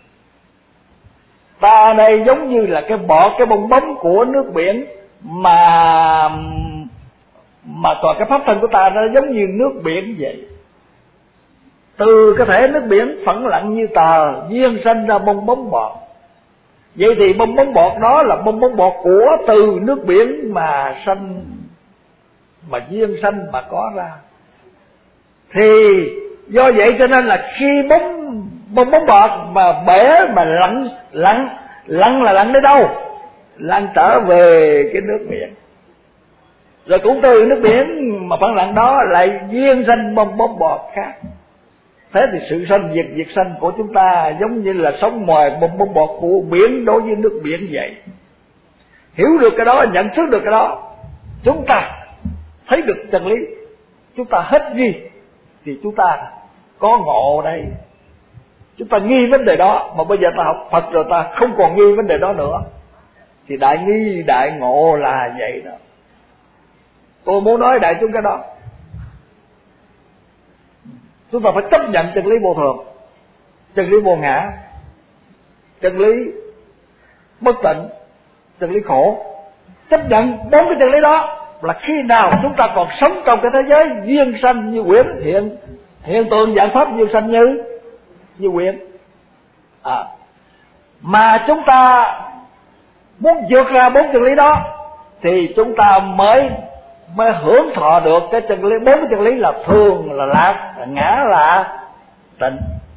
Ta đây giống như là cái bọt, cái bong bóng của nước biển, mà mà toàn cái pháp thân của ta nó giống như nước biển vậy. Từ cái thể nước biển phẳng lặng như tờ, duyên sanh ra bong bóng bọt. Vậy thì bong bóng bọt đó là bong bóng bọt của từ nước biển mà sanh, mà duyên sanh mà có ra. Thì do vậy cho nên là khi bóng bong bóng bọt mà bể mà lặn lặn lặn là lặn đến đâu? Lặn trở về cái nước biển. Rồi cũng từ nước biển mà phẳng lặng đó lại duyên sanh bong bóng bọt khác. Thế thì sự sanh diệt diệt sanh của chúng ta giống như là sống ngoài bong bóng bọt của biển đối với nước biển vậy. Hiểu được cái đó, nhận thức được cái đó, chúng ta thấy được chân lý, chúng ta hết nghi thì chúng ta có ngộ đây. Chúng ta nghi vấn đề đó, mà bây giờ ta học Phật rồi ta không còn nghi vấn đề đó nữa, thì đại nghi đại ngộ là vậy đó. Tôi muốn nói đại chúng cái đó. Chúng ta phải chấp nhận chân lý vô thường, chân lý vô ngã, chân lý bất tịnh, chân lý khổ. Chấp nhận bốn cái chân lý đó là khi nào chúng ta còn sống trong cái thế giới duyên sanh như quyển, hiện hiện tượng dạng pháp duyên sanh như như quyển. À, mà chúng ta muốn vượt ra bốn chân lý đó thì chúng ta mới mới hưởng thọ được cái chân lý, bốn cái chân lý là thường, là lạc, là ngã, là tịnh.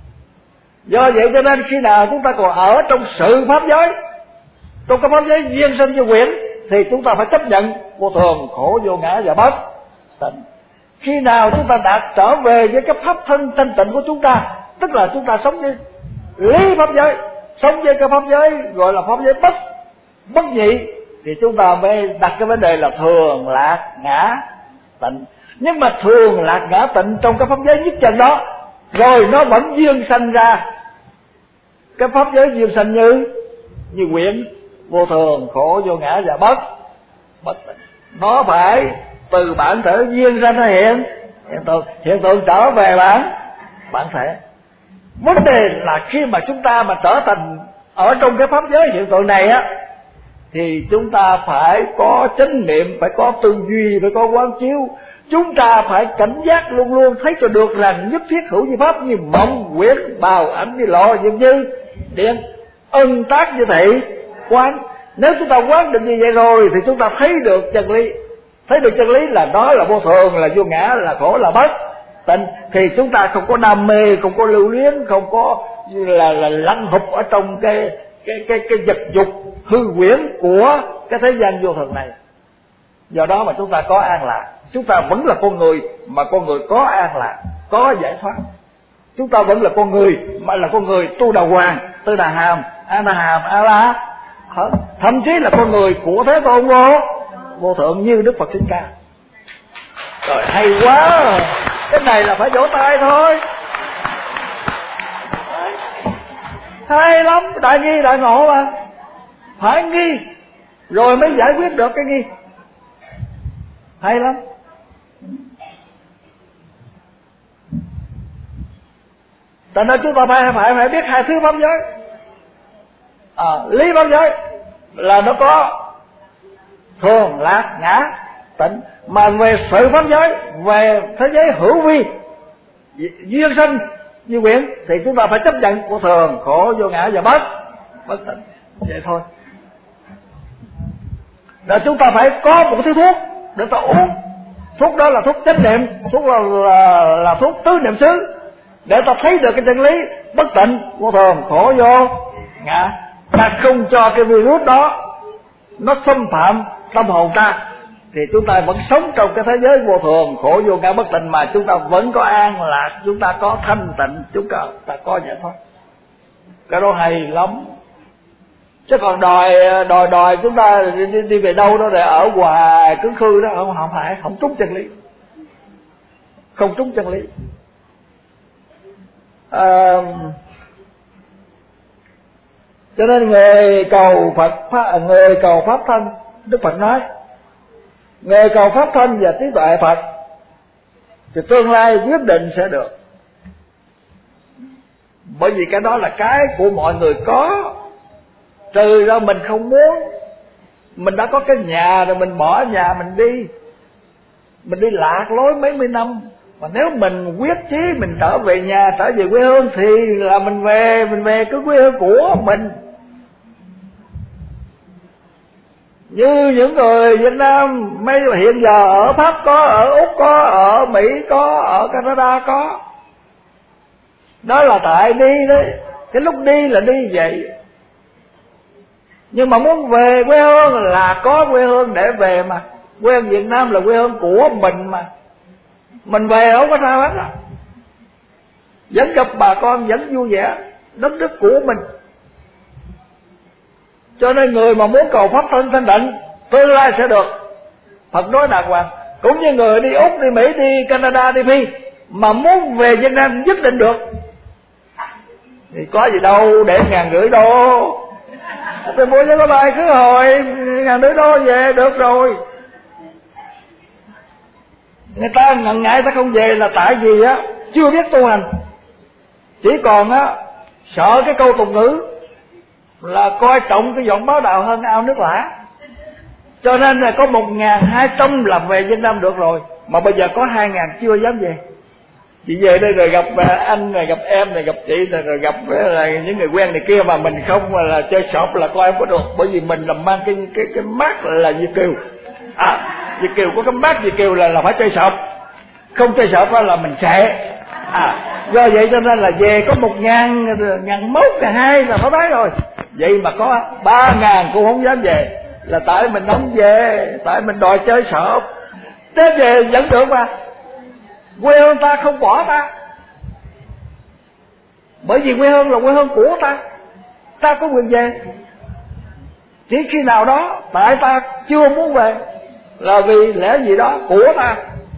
Do vậy cho nên khi nào chúng ta còn ở trong sự pháp giới, trong cái pháp giới duyên sanh như quyển, thì chúng ta phải chấp nhận vô thường, khổ, vô ngã và bất tịnh. Khi nào chúng ta đạt trở về với cái pháp thân thanh tịnh của chúng ta, tức là chúng ta sống với lý pháp giới, sống với cái pháp giới gọi là pháp giới bất bất nhị, thì chúng ta mới đặt cái vấn đề là thường, lạc, ngã, tịnh. Nhưng mà thường, lạc, ngã, tịnh trong cái pháp giới nhất chân đó, rồi nó vẫn duyên sanh ra cái pháp giới duyên sanh như như quyển, vô thường, khổ, vô ngã và bất bất tịnh. Nó phải từ bản thể duyên sanh ra hiện hiện tượng, hiện tượng trở về bản bản thể. Vấn đề là khi mà chúng ta mà trở thành ở trong cái pháp giới hiện tượng này á, thì chúng ta phải có chánh niệm, phải có tư duy, phải có quán chiếu. Chúng ta phải cảnh giác luôn luôn, thấy cho được rằng nhất thiết hữu như pháp, như mộng, quyển, bào, ảnh, như lộ, như như điện, ân tác như thị, quán. Nếu chúng ta quán định như vậy rồi thì chúng ta thấy được chân lý. Thấy được chân lý là đó là vô thường, là vô ngã, là khổ, là bất tịnh, thì chúng ta không có đam mê, không có lưu luyến, không có là là lăn hụp ở trong cái cái cái cái vật dục hư huyễn của cái thế gian vô thường này. Do đó mà chúng ta có an lạc. Chúng ta vẫn là con người, mà con người có an lạc, có giải thoát. Chúng ta vẫn là con người, mà là con người tu đà hoàng, tư đà hàm, a na hàm, a la, thậm chí là con người của Thế Tôn vô vô thượng như Đức Phật Thích Ca. Rồi, hay quá. Cái này là phải vỗ tay thôi. Hay lắm, đại nghi đại ngộ mà. Phải nghi rồi mới giải quyết được cái nghi. Hay lắm. Tại nên chúng ta phải phải phải biết hai thứ pháp giới. À, lý pháp giới là nó có thường, lạc, ngã, tịnh. Mà về sự pháp giới, về thế giới hữu vi duyên sanh như quyển, thì chúng ta phải chấp nhận của thường, khổ, vô ngã và bất bất tịnh. Vậy thôi. Rồi chúng ta phải có một thứ thuốc để ta uống. Thuốc đó là thuốc chánh niệm, thuốc là, là, là thuốc tứ niệm xứ, để ta thấy được cái chân lý bất tịnh, vô thường, khổ, vô ngã. Ta không cho cái virus đó nó xâm phạm tâm hồn ta, thì chúng ta vẫn sống trong cái thế giới vô thường, khổ, vô ngã, bất tịnh, mà chúng ta vẫn có an lạc, chúng ta có thanh tịnh, chúng ta, ta có giải thoát. Cái đó hay lắm. Chứ còn đòi đòi đòi chúng ta đi, đi về đâu đó để ở hoài cứ khư đó, không, không phải, không trúng chân lý, không trúng chân lý. À, cho nên người cầu Phật, người cầu pháp thân, Đức Phật nói, người cầu pháp thân và trí tuệ Phật thì tương lai quyết định sẽ được. Bởi vì cái đó là cái của mọi người có, trừ ra mình không muốn. Mình đã có cái nhà rồi mình bỏ nhà mình đi, mình đi lạc lối mấy mươi năm, mà nếu mình quyết chí mình trở về nhà, trở về quê hương, thì là mình về, mình về cái quê hương của mình. Như những người Việt Nam mấy hiện giờ ở Pháp có, ở Úc có, ở Mỹ có, ở Canada có. Đó là tại đi đấy. Cái lúc đi là đi vậy. Nhưng mà muốn về quê hương là có quê hương để về mà. Quê hương Việt Nam là quê hương của mình mà. Mình về không có sao hết à. Vẫn gặp bà con, vẫn vui vẻ. Đất nước của mình. Cho nên người mà muốn cầu pháp thân thanh tịnh tương lai sẽ được. Phật nói đàng hoàng. Cũng như người đi Úc, đi Mỹ, đi Canada, đi Phi, mà muốn về Việt Nam nhất định được. Thì có gì đâu để ngàn rưỡi đô, tôi mua cho có bài cứ hồi ngàn rưỡi đô về được rồi. Người ta ngần ngại ta không về là tại vì á chưa biết tu hành, chỉ còn á sợ cái câu tục ngữ là coi trọng cái giọng báo đào hơn ao nước lã, cho nên là có một ngàn hai trăm làm về Việt Nam được rồi, mà bây giờ có hai ngàn chưa dám về. Chị về đây rồi gặp anh này, gặp em này, gặp chị này, rồi gặp là những người quen này kia, mà mình không là chơi sọp là coi không có được, bởi vì mình làm mang cái cái cái mát là Việt kiều. À, Việt kiều có cái mát Việt kiều là là phải chơi sọp, không chơi sọp là mình sẽ. À, do vậy cho nên là về có một ngàn ngàn mốt ngàn hai là phải thấy rồi, vậy mà có ba ngàn cũng không dám về, là tại mình không về, tại mình đòi chơi sọp. Thế về vẫn được mà, quê hương ta không bỏ ta, bởi vì quê hương là quê hương của ta, ta có quyền về. Chỉ khi nào đó tại ta chưa muốn về là vì lẽ gì đó của ta.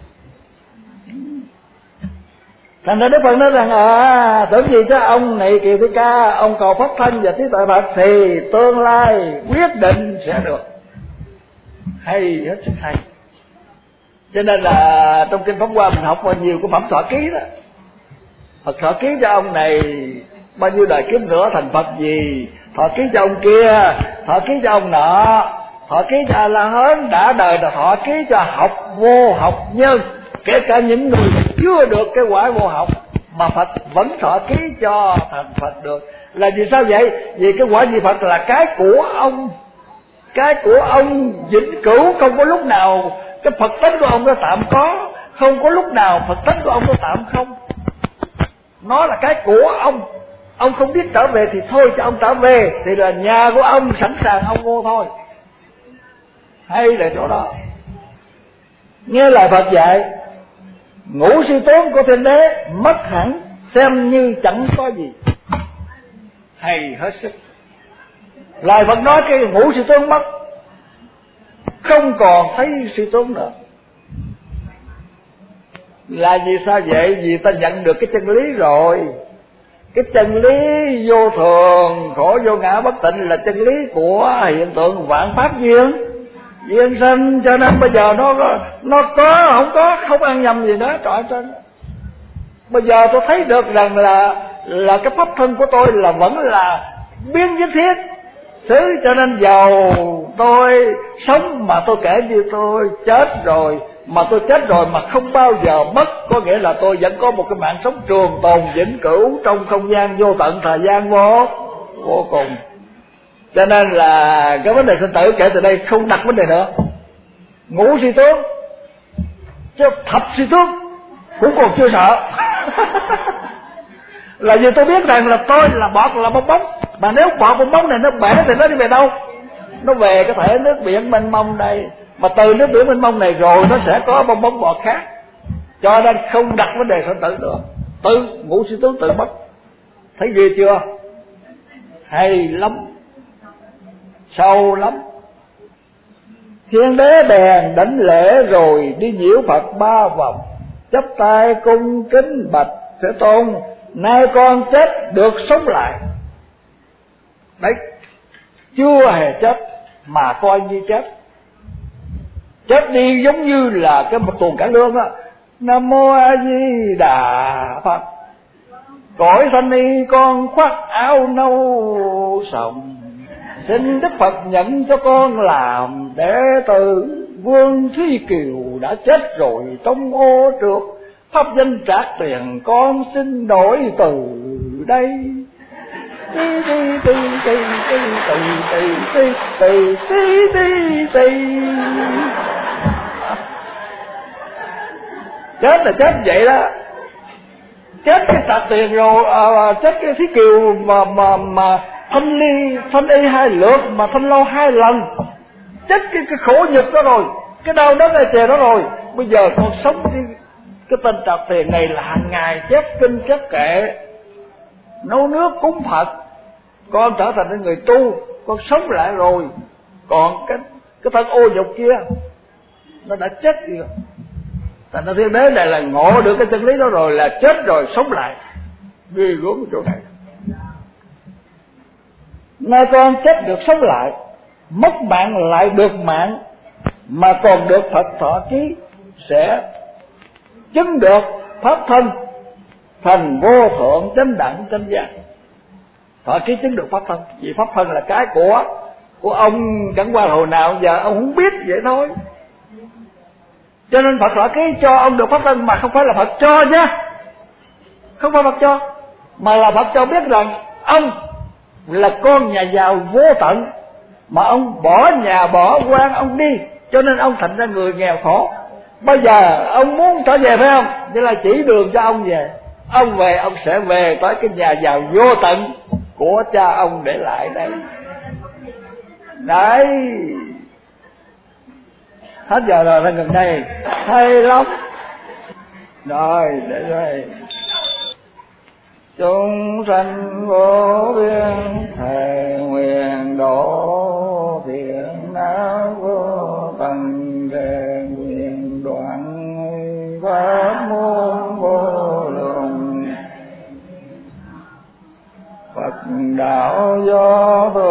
Thành ra Đức Phật nói rằng à, tưởng gì cho ông này Kiều Thi Ca, ông cầu pháp thân và trí tuệ Phật thì tương lai quyết định sẽ được. Hay, hết sức hay. Cho nên là trong kinh Pháp Hoa mình học bao nhiêu cái phẩm thọ ký đó, Phật thọ ký cho ông này bao nhiêu đời kiếp nữa thành Phật gì, thọ ký cho ông kia, thọ ký cho ông nọ, thọ ký cho A La Hán, đã đời là thọ ký cho học vô học nhân, kể cả những người chưa được cái quả vô học mà Phật vẫn thọ ký cho thành Phật được. Là vì sao vậy? Vì cái quả vị Phật là cái của ông, cái của ông vĩnh cửu, không có lúc nào cái Phật tánh của ông nó tạm có, không có lúc nào Phật tánh của ông nó tạm không. Nó là cái của ông, ông không biết trở về thì thôi cho ông trở về, thì là nhà của ông sẵn sàng ông vô thôi. Hay là chỗ đó. Nghe lời Phật dạy, ngũ sư tướng của Thượng Đế mất hẳn xem như chẳng có gì. Hay hết sức. Lời Phật nói cái ngũ sư tướng mất, không còn thấy sư tướng nữa. Là vì sao vậy? Vì ta nhận được cái chân lý rồi. Cái chân lý vô thường, khổ vô ngã bất tịnh là chân lý của hiện tượng vạn pháp duyên duyên sinh. Cho nên bây giờ nó nó có không có không ăn nhầm gì nữa. Trời ơi, bây giờ tôi thấy được rằng là là cái pháp thân của tôi là vẫn là biến nhất thiết thứ. Cho nên giàu tôi sống mà tôi kể như tôi chết rồi, mà tôi chết rồi mà không bao giờ mất, có nghĩa là tôi vẫn có một cái mạng sống trường tồn vĩnh cửu trong không gian vô tận thời gian vô vô cùng. Cho nên là cái vấn đề sinh tử kể từ đây không đặt vấn đề nữa. Ngũ sư tướng chứ thập sư tướng cũng còn chưa sợ. Là vì tôi biết rằng là tôi là bọt là bong bóng, mà nếu bọt bong bóng này nó bể thì nó đi về đâu? Nó về cái thể nước biển mênh mông đây, mà từ nước biển mênh mông này rồi nó sẽ có bong bóng bọt khác. Cho nên không đặt vấn đề sinh tử nữa, tự ngũ sư tướng tự mất. Thấy ghê chưa? Hay lắm, sâu lắm. Thiên đế bèn đảnh lễ rồi đi nhiễu Phật ba vòng, chắp tay cung kính bạch: Thế Tôn, nay con chết được sống lại. Đấy, chưa hề chết mà coi như chết. Chết đi giống như là cái một tuần cả lương á. Nam mô A Di Đà Phật. Cõi sanh y con khoác áo nâu sòng, xin Đức Phật nhận cho con làm đệ tử. Vương Thúy Kiều đã chết rồi trong ô trượt, pháp danh Trác Tiền con xin đổi từ đây. Tì tì tì tì tì tì tì tì tì tì tì. Chết là chết vậy đó. Chết cái Trác Tiền rồi, à, chết cái Thúy Kiều mà mà mà thanh ly thanh y hai lượt, mà thanh lâu hai lần. Chết cái, cái khổ nhục đó rồi, cái đau đớn này chè đó rồi. Bây giờ con sống đi. Cái tên Trác Tiền này là hàng ngày chép kinh chép kệ, nấu nước cúng Phật. Con trở thành người tu, con sống lại rồi. Còn cái cái thân ô nhục kia nó đã chết rồi. Thành ra Thiên Đế này là ngộ được cái chân lý đó rồi, là chết rồi sống lại. Ghê gớm chỗ này. Nay con chết được sống lại, mất mạng lại được mạng, mà còn được Phật thọ ký, sẽ chứng được pháp thân thành vô thượng chánh đẳng chánh giác, thọ ký chứng được pháp thân. Vì pháp thân là cái của của ông, chẳng qua hồi nào giờ ông không biết vậy thôi. Cho nên Phật thọ ký cho ông được pháp thân, mà không phải là Phật cho nhá, không phải Phật cho, mà là Phật cho biết rằng ông là con nhà giàu vô tận, mà ông bỏ nhà bỏ quan ông đi, cho nên ông thành ra người nghèo khổ. Bây giờ ông muốn trở về phải không? Vậy là chỉ đường cho ông về. Ông về, ông sẽ về tới cái nhà giàu vô tận của cha ông để lại đây. Đấy, hết giờ rồi, ra gần đây hay lắm. Rồi, để đây. Chúng sanh vô biên thề nguyện độ thiện não vô tận đề nguyện đoạn pháp môn vô lượng. Phật đạo do